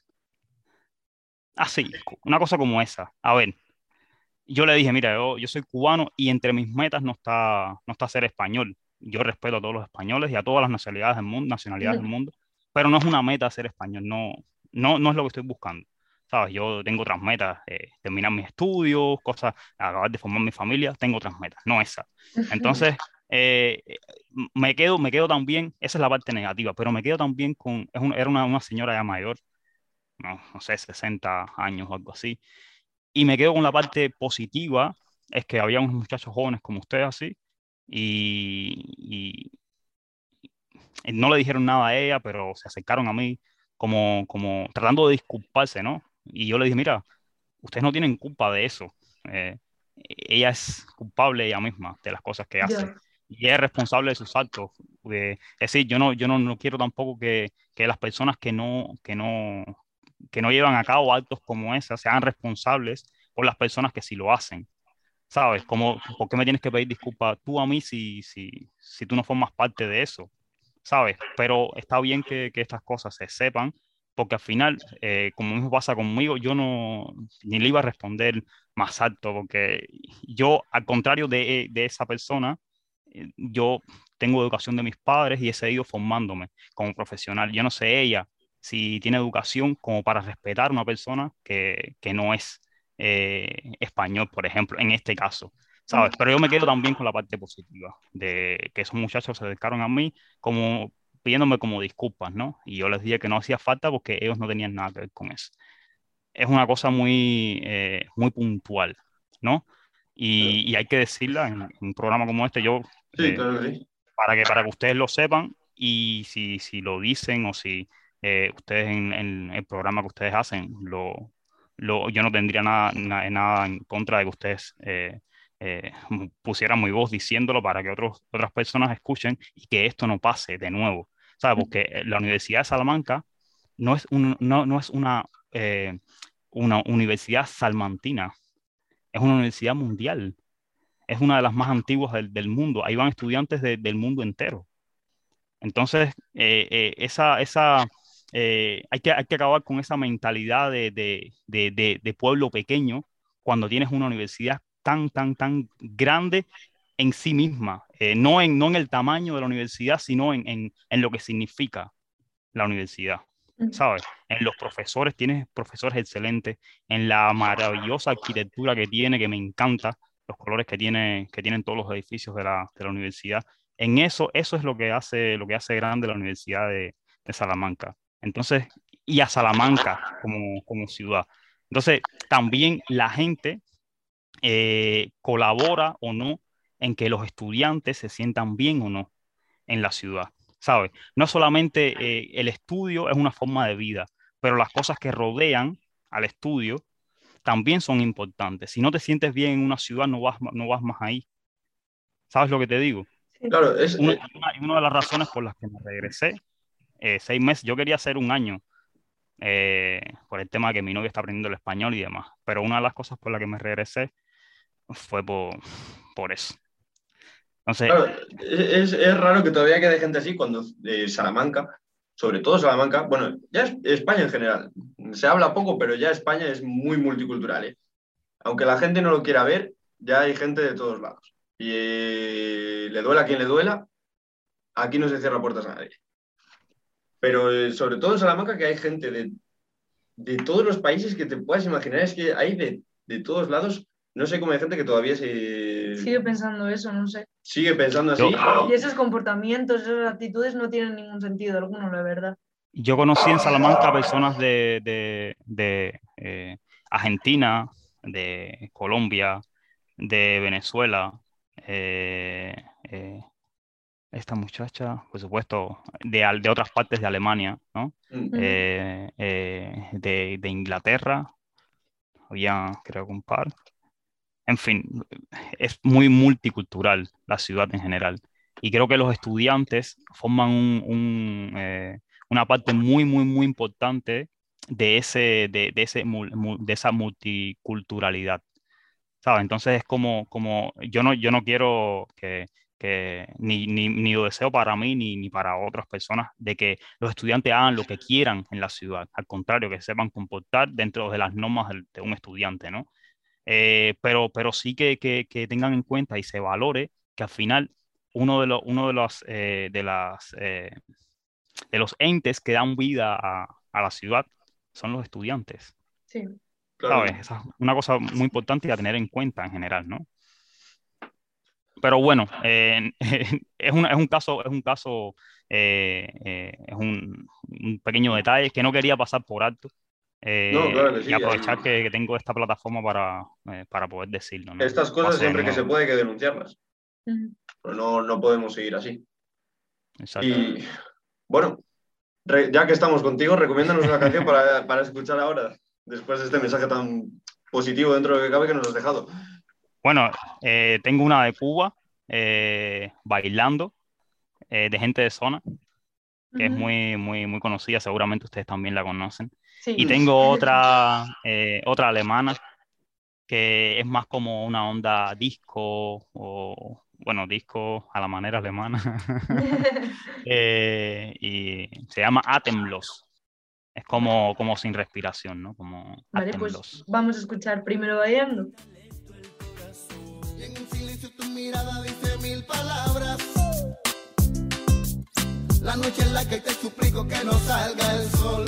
Así, una cosa como esa. A ver, yo le dije, mira, yo, yo soy cubano y entre mis metas no está, no está ser español. Yo respeto a todos los españoles y a todas las nacionalidades del mundo, nacionalidades del mundo, pero no es una meta ser español, no, no, no es lo que estoy buscando. ¿Sabes? Yo tengo otras metas, eh, terminar mis estudios, cosas, acabar de formar mi familia, tengo otras metas, no esa. Entonces, eh, me quedo, me quedo también, esa es la parte negativa, pero me quedo también con, es un, era una, una señora ya mayor, no, no sé, sesenta años o algo así, y me quedo con la parte positiva, es que había unos muchachos jóvenes como ustedes así, y, y no le dijeron nada a ella, pero se acercaron a mí como, como tratando de disculparse, ¿no? Y yo le dije, mira, ustedes no tienen culpa de eso. Eh, ella es culpable ella misma de las cosas que hace. Ya. Y ella es responsable de sus actos. Eh, es decir, yo no, yo no, no quiero tampoco que, que las personas que no, que, no, que no llevan a cabo actos como esa sean responsables por las personas que sí lo hacen. ¿Sabes? Como, ¿por qué me tienes que pedir disculpas tú a mí si, si, si tú no formas parte de eso? ¿Sabes? Pero está bien que, que estas cosas se sepan, porque al final, eh, como mismo pasa conmigo, yo no ni le iba a responder más alto, porque yo, al contrario de, de esa persona, eh, yo tengo educación de mis padres y he seguido formándome como profesional. Yo no sé ella si tiene educación como para respetar a una persona que, que no es eh, español, por ejemplo, en este caso. ¿Sabes? Pero yo me quedo también con la parte positiva, de que esos muchachos se acercaron a mí como pidiéndome como disculpas, ¿no? Y yo les dije que no hacía falta porque ellos no tenían nada que ver con eso. Es una cosa muy, eh, muy puntual, ¿no? Y, y hay que decirla en, en un programa como este, yo, Sí, eh, claro que sí. para que, para que ustedes lo sepan y si, si lo dicen o si eh, ustedes en, en el programa que ustedes hacen, lo, lo, yo no tendría nada, na- nada en contra de que ustedes eh, eh, pusieran mi voz diciéndolo para que otros, otras personas escuchen y que esto no pase de nuevo. ¿Sabes? Porque eh, la Universidad de Salamanca no es, un, no, no es una, eh, una universidad salmantina, es una universidad mundial, es una de las más antiguas del, del mundo. Ahí van estudiantes de- del mundo entero. Entonces, eh, eh, esa, esa, eh, hay que, hay que acabar con esa mentalidad de, de, de, de- de pueblo pequeño cuando tienes una universidad tan, tan, tan grande en sí misma, eh, no en, no en el tamaño de la universidad, sino en, en, en lo que significa la universidad. ¿Sabes? En los profesores, tienes profesores excelentes, en la maravillosa arquitectura que tiene, que me encanta, los colores que tiene, que tienen todos los edificios de la, de la universidad. En eso, eso es lo que hace, lo que hace grande la Universidad de, de Salamanca. Entonces, y a Salamanca como, como ciudad. Entonces, también la gente eh, colabora o no en que los estudiantes se sientan bien o no en la ciudad, ¿sabes? No solamente eh, el estudio es una forma de vida, pero las cosas que rodean al estudio también son importantes. Si no te sientes bien en una ciudad, no vas, no vas más ahí. ¿Sabes lo que te digo? Claro, es, Una, eh, una, una de las razones por las que me regresé eh, seis meses. Yo quería hacer un año eh, por el tema de que mi novia está aprendiendo el español y demás. Pero una de las cosas por las que me regresé fue por, por eso. Entonces, Claro, es, es raro que todavía quede gente así cuando eh, Salamanca, sobre todo Salamanca, bueno, ya es España en general, se habla poco, pero ya España es muy multicultural, ¿eh? Aunque la gente no lo quiera ver, ya hay gente de todos lados. Y eh, le duela a quien le duela, aquí no se cierra puertas a nadie. Pero eh, sobre todo en Salamanca, que hay gente de, de todos los países que te puedas imaginar, es que hay de, de todos lados. No sé cómo hay gente que todavía se Sigue pensando eso, no sé. sigue pensando así. Yo- Y esos comportamientos, esas actitudes no tienen ningún sentido alguno, la verdad. yo conocí en Salamanca personas de, de, de, eh, Argentina, de Colombia, de Venezuela, eh, eh, esta muchacha, por supuesto, de, al- de otras partes de Alemania, ¿no? Mm. Eh, eh, de, de Inglaterra, había creo que un par. En fin, es muy multicultural la ciudad en general. Y creo que los estudiantes forman un, un, eh, una parte muy, muy, muy importante de, ese, de, de, ese, mul- mu- de esa multiculturalidad. ¿Sabes? Entonces es como, como yo no, yo no quiero que, que ni, ni, ni lo deseo para mí ni, ni para otras personas de que los estudiantes hagan lo que quieran en la ciudad. Al contrario, que sepan comportar dentro de las normas del- de un estudiante, ¿no? Eh, pero, pero sí que, que, que tengan en cuenta y se valore que al final uno de los, uno de los, eh, de las, eh, de los entes que dan vida a, a la ciudad son los estudiantes. Sí. Claro. ¿Sabes? Esa es una cosa muy importante a tener en cuenta en general, ¿no? Pero bueno, eh, es, un, es un caso, es un caso, eh, eh, es un, un pequeño detalle que no quería pasar por alto. eh, No, claro que sí, y aprovechar hay- que, que tengo esta plataforma para, eh, para poder decirlo, ¿no? Estas cosas Paso de siempre que se nuevo. puede hay que denunciarlas. Ujú. Pero no, no podemos seguir así. Exacto. Y bueno, re- ya que estamos contigo, recomiéndanos una canción para, para escuchar ahora, después de este mensaje tan positivo dentro de lo que cabe que nos has dejado. Bueno, eh, tengo una de Cuba, eh, Bailando, eh, de Gente de Zona, que es Ujú. muy, muy, muy conocida, seguramente ustedes también la conocen. Sí. Y tengo otra, eh, otra alemana, que es más como una onda disco, o bueno, disco a la manera alemana, Eh, y se llama Atemlos. Es como, como sin respiración, ¿no? Como Vale, pues Atemlos. vamos a escuchar primero Bailando. Y en un silencio tu mirada dice mil palabras. La noche en la que te suplico que no salga el sol.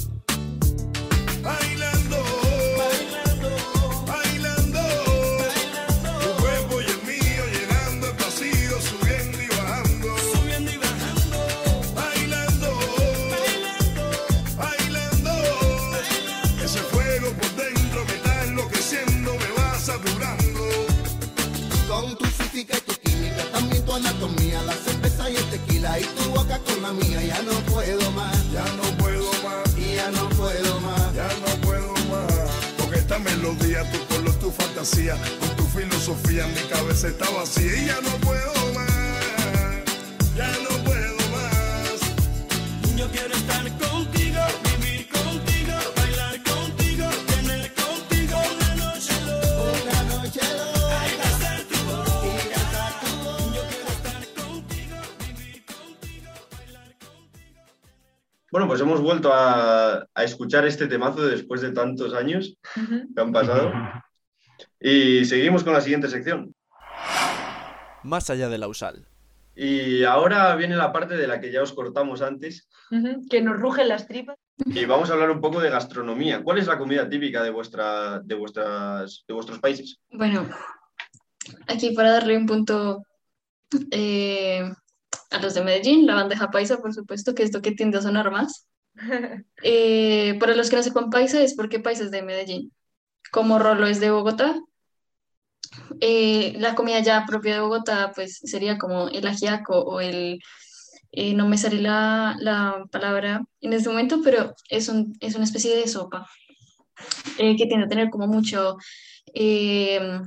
Bailando, bailando, bailando, bailando. Tu cuerpo y el mío llenando el vacío, subiendo y bajando, subiendo y bajando. Bailando, bailando, bailando, bailando. Ese fuego por dentro me está enloqueciendo, me va saturando. Con tu física y tu química, también tu anatomía, la cerveza y el tequila y tu boca con la mía. Ya no puedo más, ya no puedo más, y ya no puedo más, ya no puedo más. Porque esta melodía, tu color, tu fantasía, con tu filosofía, mi cabeza está vacía y ya no puedo más, ya no puedo más. Yo quiero estar contigo, vivir contigo, bailar contigo, tener contigo una noche loca, una noche loca. Ay, besar tu voz, y besar tu voz. Yo quiero estar contigo, vivir contigo, bailar contigo. Bueno, pues hemos vuelto a, a escuchar este temazo después de tantos años Ujú. que han pasado. Y seguimos con la siguiente sección. Más allá de la U S A L. Y ahora viene la parte de la que ya os cortamos antes. Ujú. Que nos rugen las tripas. Y vamos a hablar un poco de gastronomía. ¿Cuál es la comida típica de, vuestra, de, vuestras, de vuestros países? Bueno, aquí para darle un punto eh, a los de Medellín, la bandeja paisa, por supuesto, que es lo que tiende a sonar más. Eh, para los que no sepan paisa, es porque paisa es de Medellín. Como Rolo es de Bogotá, eh, la comida ya propia de Bogotá, pues sería como el ajiaco o el, eh, no me sale la, la palabra en este momento, pero es, un, es una especie de sopa eh, que tiende a tener como mucho, eh,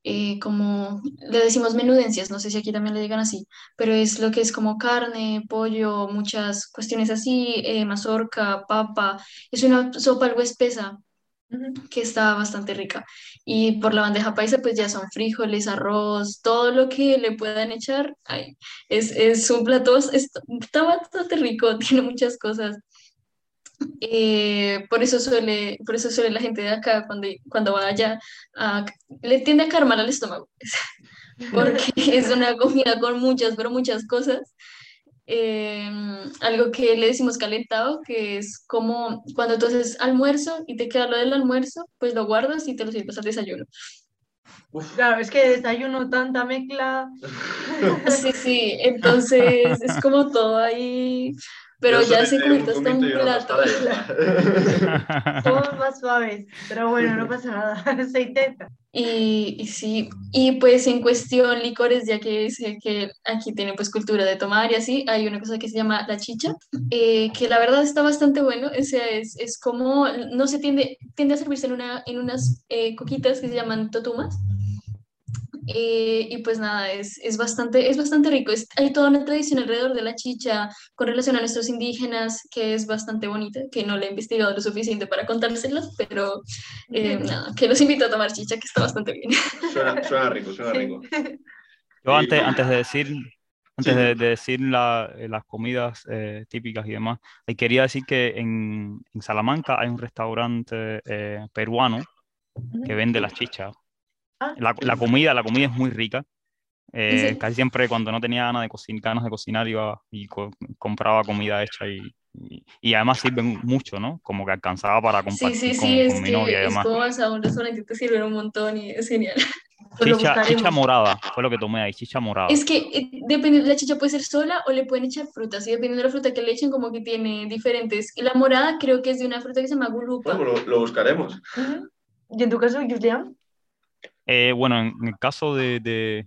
eh, como le decimos menudencias, no sé si aquí también le digan así, pero es lo que es como carne, pollo, muchas cuestiones así, eh, mazorca, papa. Es una sopa algo espesa Ujú. que está bastante rica. Y por la bandeja paisa, pues ya son frijoles, arroz, todo lo que le puedan echar. Ay, es, es un plato, es- está bastante rico, tiene muchas cosas. Eh, por eso suele, por eso suele la gente de acá, cuando, cuando va allá, a- le tiende a caer mal al estómago, porque es una comida con muchas, pero muchas cosas. Eh, algo que le decimos calentado, que es como cuando tú haces almuerzo y te queda lo del almuerzo, pues lo guardas y te lo sirves al desayuno. Claro, es que desayuno tanta mezcla. Sí, sí, entonces es como todo ahí, pero Yo ya soy se de un convierte hasta comito un y una plato. tostada y ya está. Somos más suaves, pero bueno, no pasa nada. Se intenta. Y, y sí, y pues en cuestión licores, ya que sé que aquí tienen pues cultura de tomar y así, hay una cosa que se llama la chicha, eh, que la verdad está bastante bueno, o sea, es, es como, no se tiende, tiende a servirse en, una, en unas eh, coquitas que se llaman totumas, eh, y pues nada, es, es bastante, es bastante rico, es, hay toda una tradición alrededor de la chicha con relación a nuestros indígenas, que es bastante bonita, que no le he investigado lo suficiente para contárselas, pero eh, nada, que los invito a tomar chicha, que está bastante bien. Suena, suena rico, suena Sí. rico. Yo Y, antes, antes de decir, antes sí, de, dime. de decir la- eh, las comidas eh, típicas y demás, eh, quería decir que en, en Salamanca hay un restaurante eh, peruano que vende las chichas. Ah, La, la comida, la comida es muy rica. ¿En Eh, serio? casi siempre cuando no tenía ganas de cocinar, ganas de cocinar iba y co- compraba comida hecha y, y, y además sirven mucho, ¿no? Como que alcanzaba para Sí, sí, compartir sí, con, es con mi novia y que es demás. como vas a un restaurante y te sirven un montón y es genial. pues lo Chicha, chicha buscaremos. morada, fue lo que tomé ahí, chicha morada. Es que eh, dependiendo, la chicha puede ser sola o le pueden echar frutas, y dependiendo de la fruta que le echen, como que tiene diferentes. Y la morada creo que es de una fruta que se llama Bueno, gulupa. pues lo, lo buscaremos. Ujú. ¿Y en tu caso, Julián? Eh, bueno, en, en el caso de, de-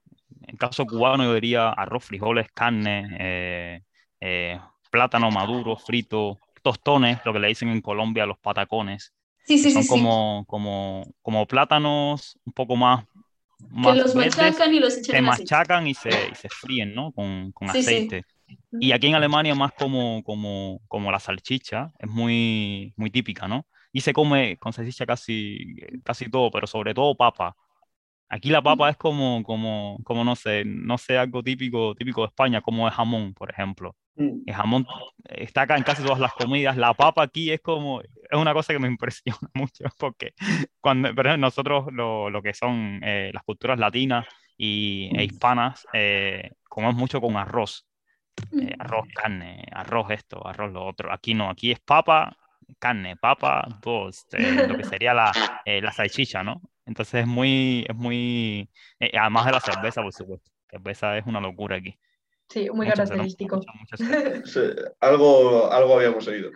en caso cubano yo diría arroz, frijoles, carne, eh, eh, plátano maduro, frito, tostones, lo que le dicen en Colombia los patacones, Sí, que sí, sí, son sí. como, como, como plátanos un poco más, Que más los verdes, machacan y los echan se en aceite. machacan y se, y se fríen, ¿no? Con, con Sí, sí. aceite. Y Ujú. aquí en Alemania más como, como, como la salchicha, es muy, muy típica, ¿no? Y se come con salchicha casi, casi todo, pero sobre todo papa. Aquí la papa es como, como, como no sé, no sé, algo típico, típico de España, como el jamón, por ejemplo. Mm. El jamón está acá en casi todas las comidas. La papa aquí es como, es una cosa que me impresiona mucho, porque cuando, por ejemplo, nosotros lo, lo que son eh, las culturas latinas y, e hispanas, eh, comemos mucho con arroz. Eh, arroz, carne, arroz esto, arroz lo otro. Aquí no, aquí es papa, carne, papa, dos, eh, lo que sería la, eh, la salchicha, ¿no? Entonces es muy, es muy, eh, además de la cerveza, por supuesto. Cerveza es una locura aquí. Sí, muy Mucha cerveza, característico. mucha, mucha cerveza. Sí, algo, algo habíamos oído.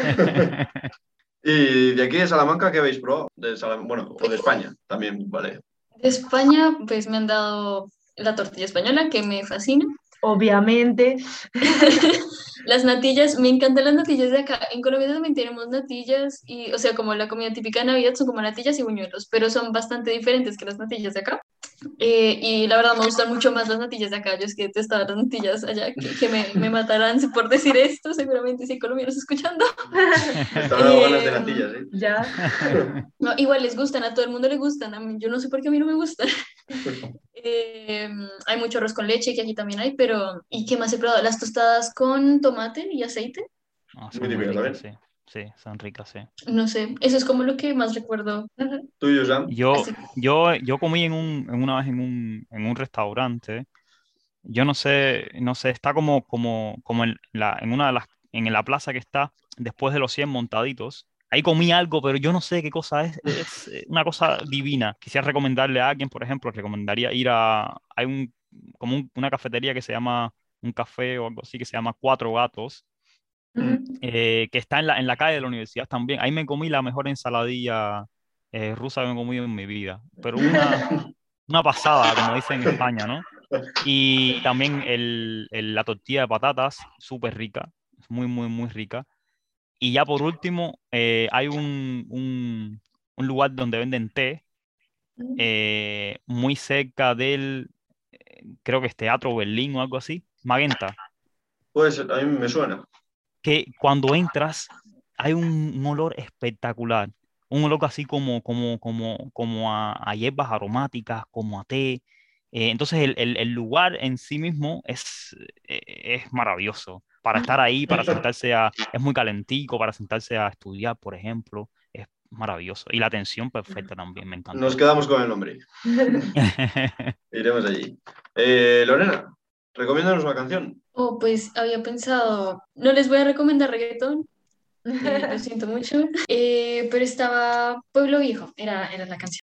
¿Y de aquí de Salamanca qué habéis probado? De Salam- bueno, o de España también, vale. De España, pues me han dado la tortilla española, que me fascina. Obviamente. Las natillas, me encantan las natillas de acá. En Colombia también tenemos natillas y, o sea, como la comida típica de Navidad son como natillas y buñuelos, pero son bastante diferentes que las natillas de acá. Eh, y la verdad me gustan mucho más las natillas de acá. Yo es que detestaba las natillas allá, que, que me, me matarán por decir esto, seguramente si hay colombianos escuchando. Me están dando ganas de Eh, natillas, ¿eh? Ya. no, igual les gustan, a todo el mundo le gustan. A mí- yo no sé por qué a mí no me gustan. Eh, hay mucho arroz con leche, que aquí también hay, pero ¿y qué más he probado? Las tostadas con tomate y aceite. Ah, Muy son muy típicas ricas, también. sí. Sí, son ricas, sí. No sé, eso es como lo que más recuerdo. Ujú. ¿Tuyo, Sam? Yo, Así. yo, yo comí en un, en una vez en un, en un restaurante. Yo no sé, no sé, está como, como, como en la, en una de las, en la plaza que está después de los cien montaditos. Ahí comí algo, pero yo no sé qué cosa es. Es eh, una cosa divina. Quisiera recomendarle a alguien, por ejemplo, recomendaría ir a, hay un, como un- una cafetería que se llama, un café o algo así que se llama Cuatro Gatos, Ujú. eh, que está en la, en la calle de la universidad también. Ahí me comí la mejor ensaladilla eh, rusa que me he comido en mi vida. Pero una, una pasada, como dicen en España, ¿no? Y también el, el- la tortilla de patatas, súper rica, es muy, muy, muy rica. Y ya por último, eh, hay un, un, un lugar donde venden té, eh, muy cerca del, eh, creo que es Teatro Berlín o algo así, Magenta, Pues a mí me suena. que cuando entras hay un, un olor espectacular, un olor así como, como, como, como a, a hierbas aromáticas, como a té. Eh, entonces el, el- el lugar en sí mismo es, eh, es maravilloso. Para estar ahí, para sentarse a... Es muy calentico para sentarse a estudiar, por ejemplo. Es maravilloso. Y la atención perfecta también, me encantó. Nos quedamos con el nombre. Iremos allí. Eh, Lorena, recomiéndanos una canción. Oh, pues había pensado, no les voy a recomendar reggaetón, eh, lo siento mucho, eh, pero estaba Pueblo Viejo, era, era la canción.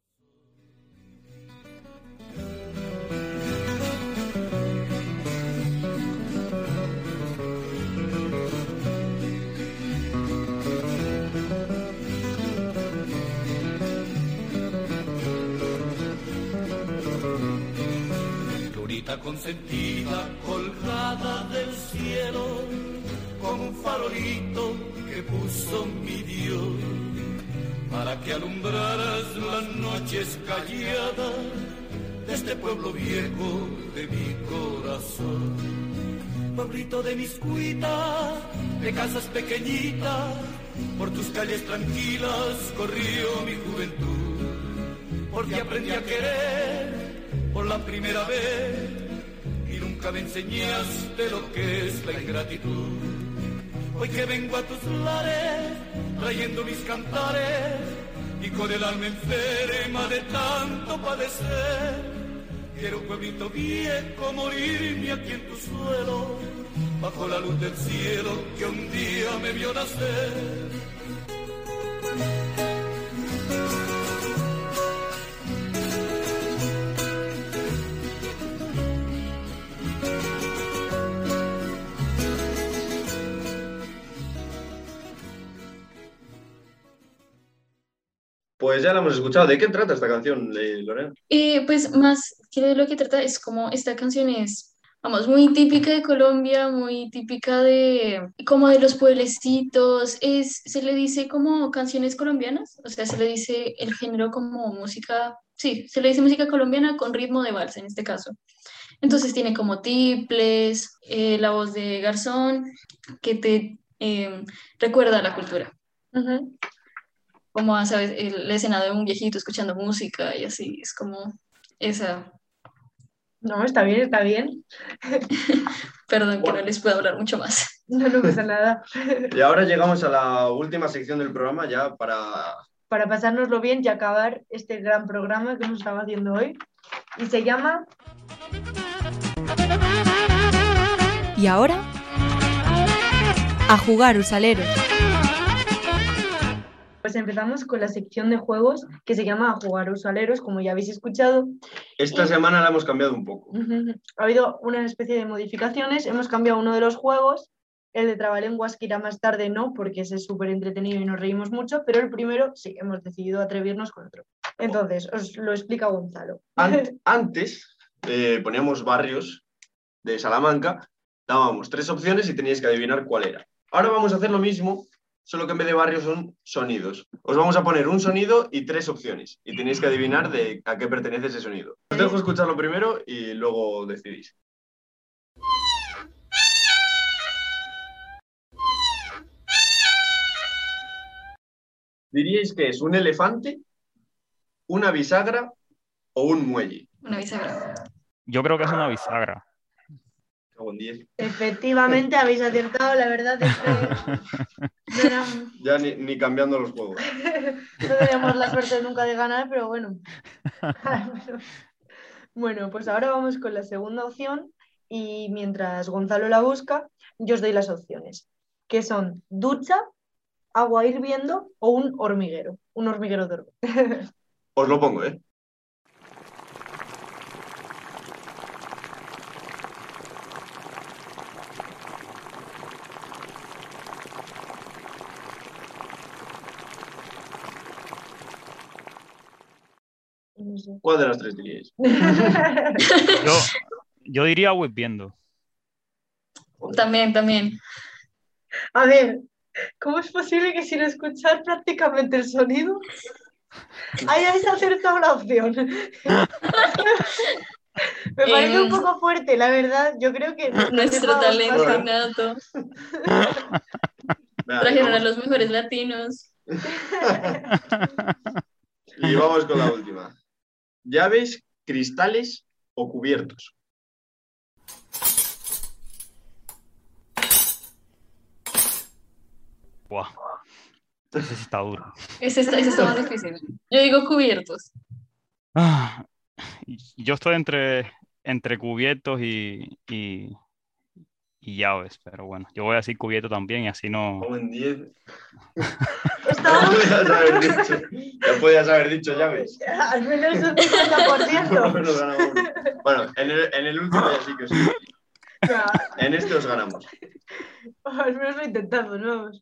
Florita consentida, colgada del cielo, como un farolito que puso mi Dios, para que alumbraras las noches calladas de este pueblo viejo de mi corazón. Pueblito de mis cuitas, de casas pequeñitas, por tus calles tranquilas corrió mi juventud, porque aprendí a querer por la primera vez y nunca me enseñaste lo que es la ingratitud. Hoy que vengo a tus lares trayendo mis cantares y con el alma enferma de tanto padecer, quiero un pueblito viejo morirme aquí en tu suelo, bajo la luz del cielo que un día me vio nacer. Pues ya la hemos escuchado. ¿De qué trata esta canción, eh, Lorena? Eh, pues más que de lo que trata es como esta canción es, vamos, muy típica de Colombia, muy típica de como de los pueblecitos, es, se le dice como canciones colombianas, o sea, se le dice el género como música, sí, se le dice música colombiana con ritmo de vals en este caso. Entonces tiene como tiples, eh, la voz de Garzón, que te eh, recuerda a la cultura. Ujú. Como, ¿sabes? El- la escena de un viejito escuchando música y así, es como esa, No, está bien, está bien. perdón que no Bueno, les puedo hablar mucho más. No, no pasa nada. y ahora llegamos a la última sección del programa ya para... Para pasárnoslo bien y acabar este gran programa que hemos estado haciendo hoy. Y se llama Y ahora, a jugar, usaleros. Pues empezamos con la sección de juegos que se llama A Jugar Usaleros, como ya habéis escuchado. Esta Y semana la hemos cambiado un poco. ujú, ha habido una especie de modificaciones. Hemos cambiado uno de los juegos, el de Trabalenguas, que irá más tarde, no, porque ese es súper entretenido y nos reímos mucho, pero el primero sí, hemos decidido atrevernos con otro. Entonces, os lo explica Gonzalo. An- Antes eh, poníamos barrios de Salamanca, dábamos tres opciones y teníais que adivinar cuál era. Ahora vamos a hacer lo mismo, solo que en vez de barrios son sonidos. Os vamos a poner un sonido y tres opciones y tenéis que adivinar de a qué pertenece ese sonido. Os dejo escucharlo primero y luego decidís. ¿Diríais que es un elefante, una bisagra o un muelle? Una bisagra. Yo creo que es una bisagra. Cago en diez. Efectivamente, habéis acertado, la verdad es que no, era- Ya ni, ni cambiando los juegos. no teníamos la suerte nunca de ganar, pero bueno. Bueno, pues ahora vamos con la segunda opción y mientras Gonzalo la busca, yo os doy las opciones, que son ducha, agua hirviendo o un hormiguero, un hormiguero de hormigas. Os lo pongo, ¿eh? No sé. ¿Cuál de las tres diríais? Yo, yo diría hirviendo. También, también. A ver, ¿cómo es posible que sin escuchar prácticamente el sonido Ahí habéis acertado la opción. Me parece un Em, poco fuerte, la verdad. Yo creo que no- no Nuestro os talento pasa. innato. Venga, y Trajeron a vamos, los mejores latinos. y vamos con la última. Llaves, cristales o cubiertos. Buah. Ese sí está duro. Ese está, ese está más difícil. Yo digo cubiertos. Ah, y- yo estoy entre, entre cubiertos y, y, y llaves, pero bueno, yo voy a decir cubierto también y así no. Como en diez. Ya Estamos podías haber dicho, ya podías haber dicho llaves. al menos un cincuenta por Por lo ciento. menos ganamos uno. Bueno, en el, en el último ya sí que os En este os ganamos. Al menos lo intentamos, vamos.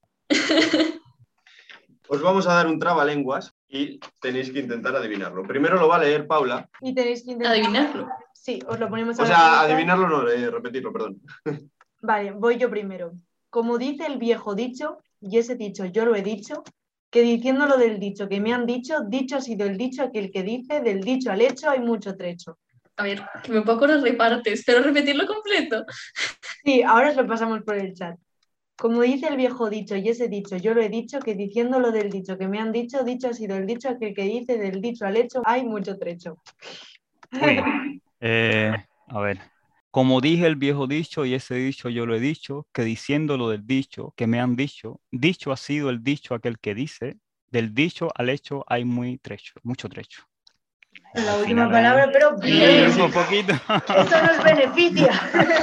Os vamos a dar un trabalenguas y tenéis que intentar adivinarlo. Primero lo va a leer Paula. Y tenéis que intentar... Adivinarlo. Sí, os lo ponemos a O la sea, cabeza. adivinarlo no, eh, repetirlo, perdón. Vale, voy yo primero. Como dice el viejo dicho, y ese dicho yo lo he dicho, que diciendo lo del dicho que me han dicho, dicho ha sido el dicho aquel que dice, del dicho al hecho hay mucho trecho. A ver, que me puedo acordar de partes, pero repetirlo completo. Sí, ahora os lo pasamos por el chat. Como dice el viejo dicho, y ese dicho yo lo he dicho, que diciendo lo del dicho que me han dicho, dicho ha sido el dicho aquel que dice, del dicho al hecho hay mucho trecho. Uy, eh, a ver. Como dije el viejo dicho y ese dicho yo lo he dicho, que diciendo lo del dicho que me han dicho, dicho ha sido el dicho aquel que dice, del dicho al hecho hay muy trecho, mucho trecho. La Al última final ahí- palabra, pero Sí, bien. sí. Un poquito. Eso nos beneficia.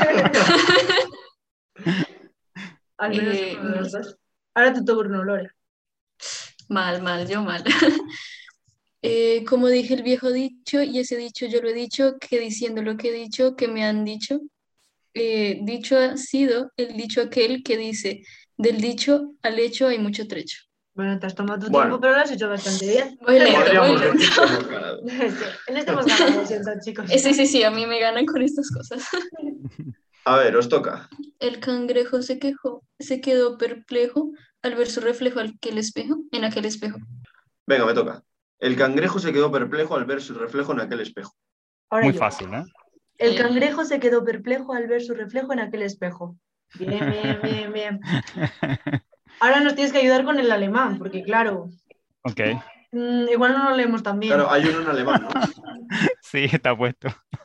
Al menos Eh, uno de los dos. Ahora tu turno, Lore. Mal, mal, yo mal. Eh, como dije el viejo dicho, y ese dicho yo lo he dicho, que diciendo lo que he dicho, que me han dicho, eh, dicho ha sido el dicho aquel que dice, del dicho al hecho hay mucho trecho. Bueno, te has tomado tu Bueno. tiempo, pero lo has hecho bastante bien. Voy lento, voy Podríamos lento. decir que hemos ganado. Sí, en este hemos ganado, lo siento, chicos. Eh, Sí, sí, sí, a mí me ganan con estas cosas. A ver, os toca. El cangrejo se quejó, se quedó perplejo al ver su reflejo en aquel espejo, en aquel espejo. Venga, me toca. El cangrejo se quedó perplejo al ver su reflejo en aquel espejo. Ahora Muy yo. fácil, ¿eh? El cangrejo se quedó perplejo al ver su reflejo en aquel espejo. Bien, bien, bien, bien. Ahora nos tienes que ayudar con el alemán, porque claro, Ok, mm, igual no lo leemos tan bien. Claro, hay uno en alemán, ¿no? sí, está puesto.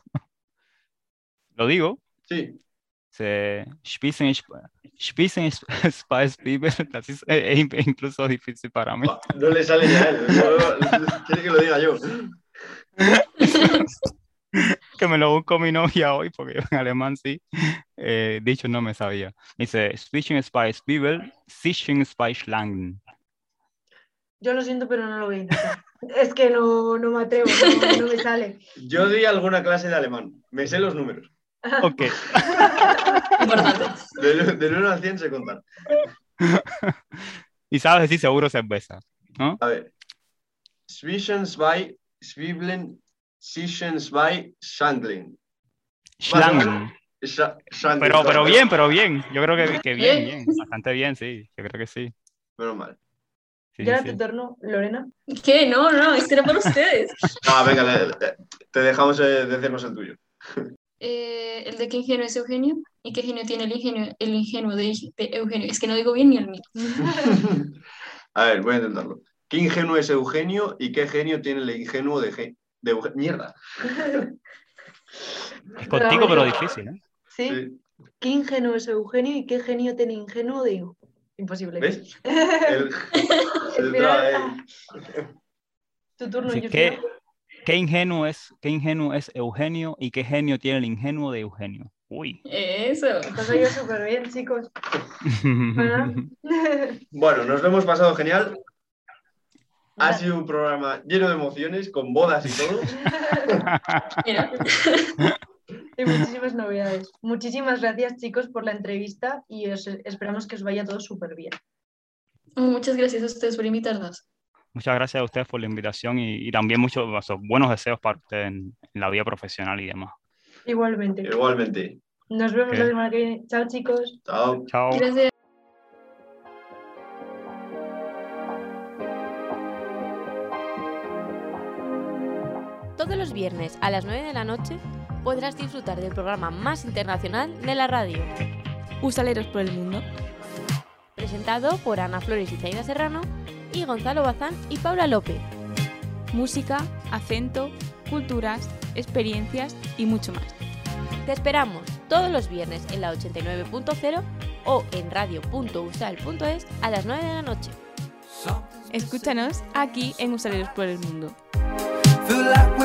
Lo digo. Sí. Se Spießen, Sp- Spießen Spice Bibel, das ist eh, eh, incluso difícil para mí. Va, no le sale ni a él. No, no, quiere que lo diga yo. Que me lo busco mi novia hoy, porque yo en alemán sí, eh, dicho no me sabía. Dice, Spießen Spice Bibel, Sichen Spice Langen. Yo lo siento, pero no lo voy a intentar. Es que no, no me atrevo, no, no me sale. Yo di alguna clase de alemán. Me sé los números. Ok. Importante. Del, del uno al cien sé contar. Y sabes decir seguro cerveza, ¿no? A ver. Zwischen zwei Zwiebeln, zwischen zwei Schandling. Schlangen. Sha- Schandling, Pero, pero claro. bien, pero bien. Yo creo que, que bien, Bien. bien. Bastante bien, sí. Yo creo que sí. Menos mal. Sí, ¿Y sí, ahora sí. tu turno, Lorena? ¿Qué? No, no, este era para ustedes. Ah, venga, le- le- te dejamos eh, decirnos el tuyo. Eh, el de qué ingenuo es Eugenio y qué genio tiene el ingenio, el ingenuo de, de Eugenio. Es que no digo bien ni el mío. A ver, voy a intentarlo. ¿Qué ingenuo es Eugenio y qué genio tiene el ingenuo de, Ge- de Eugenio? Mierda. Es cortico, pero difícil, ¿eh? ¿Sí? Sí. ¿Qué ingenuo es Eugenio y qué genio tiene ingenuo de Iu? Imposible. ¿Ves? El, el final- tra- eh, Tu turno, Así yo que, ¿qué ingenuo es, qué ingenuo es Eugenio y qué genio tiene el ingenuo de Eugenio? Uy. Eso. Estás yo súper bien, chicos. ¿Verdad? Bueno, nos lo hemos pasado genial. Ha Nada. sido un programa lleno de emociones, con bodas y todo. Mira. Y muchísimas novedades. Muchísimas gracias, chicos, por la entrevista y os- esperamos que os vaya todo súper bien. Muchas gracias a ustedes por invitarnos. Muchas gracias a ustedes por la invitación y, y también muchos o sea, buenos deseos para ustedes en, en la vida profesional y demás. Igualmente. Igualmente. Nos vemos Ok. la semana que viene. Chao, chicos. Chao. Chao. Gracias. Todos los viernes a las nueve de la noche podrás disfrutar del programa más internacional de la radio, Usaleros por el Mundo. Presentado por Ana Flores y Zaida Serrano y Gonzalo Bazán y Paula López. Música, acento, culturas, experiencias y mucho más. Te esperamos todos los viernes en la ochenta y nueve punto cero o en radio punto usal punto es a las nueve de la noche. Escúchanos aquí en Usaleros por el Mundo. Feel like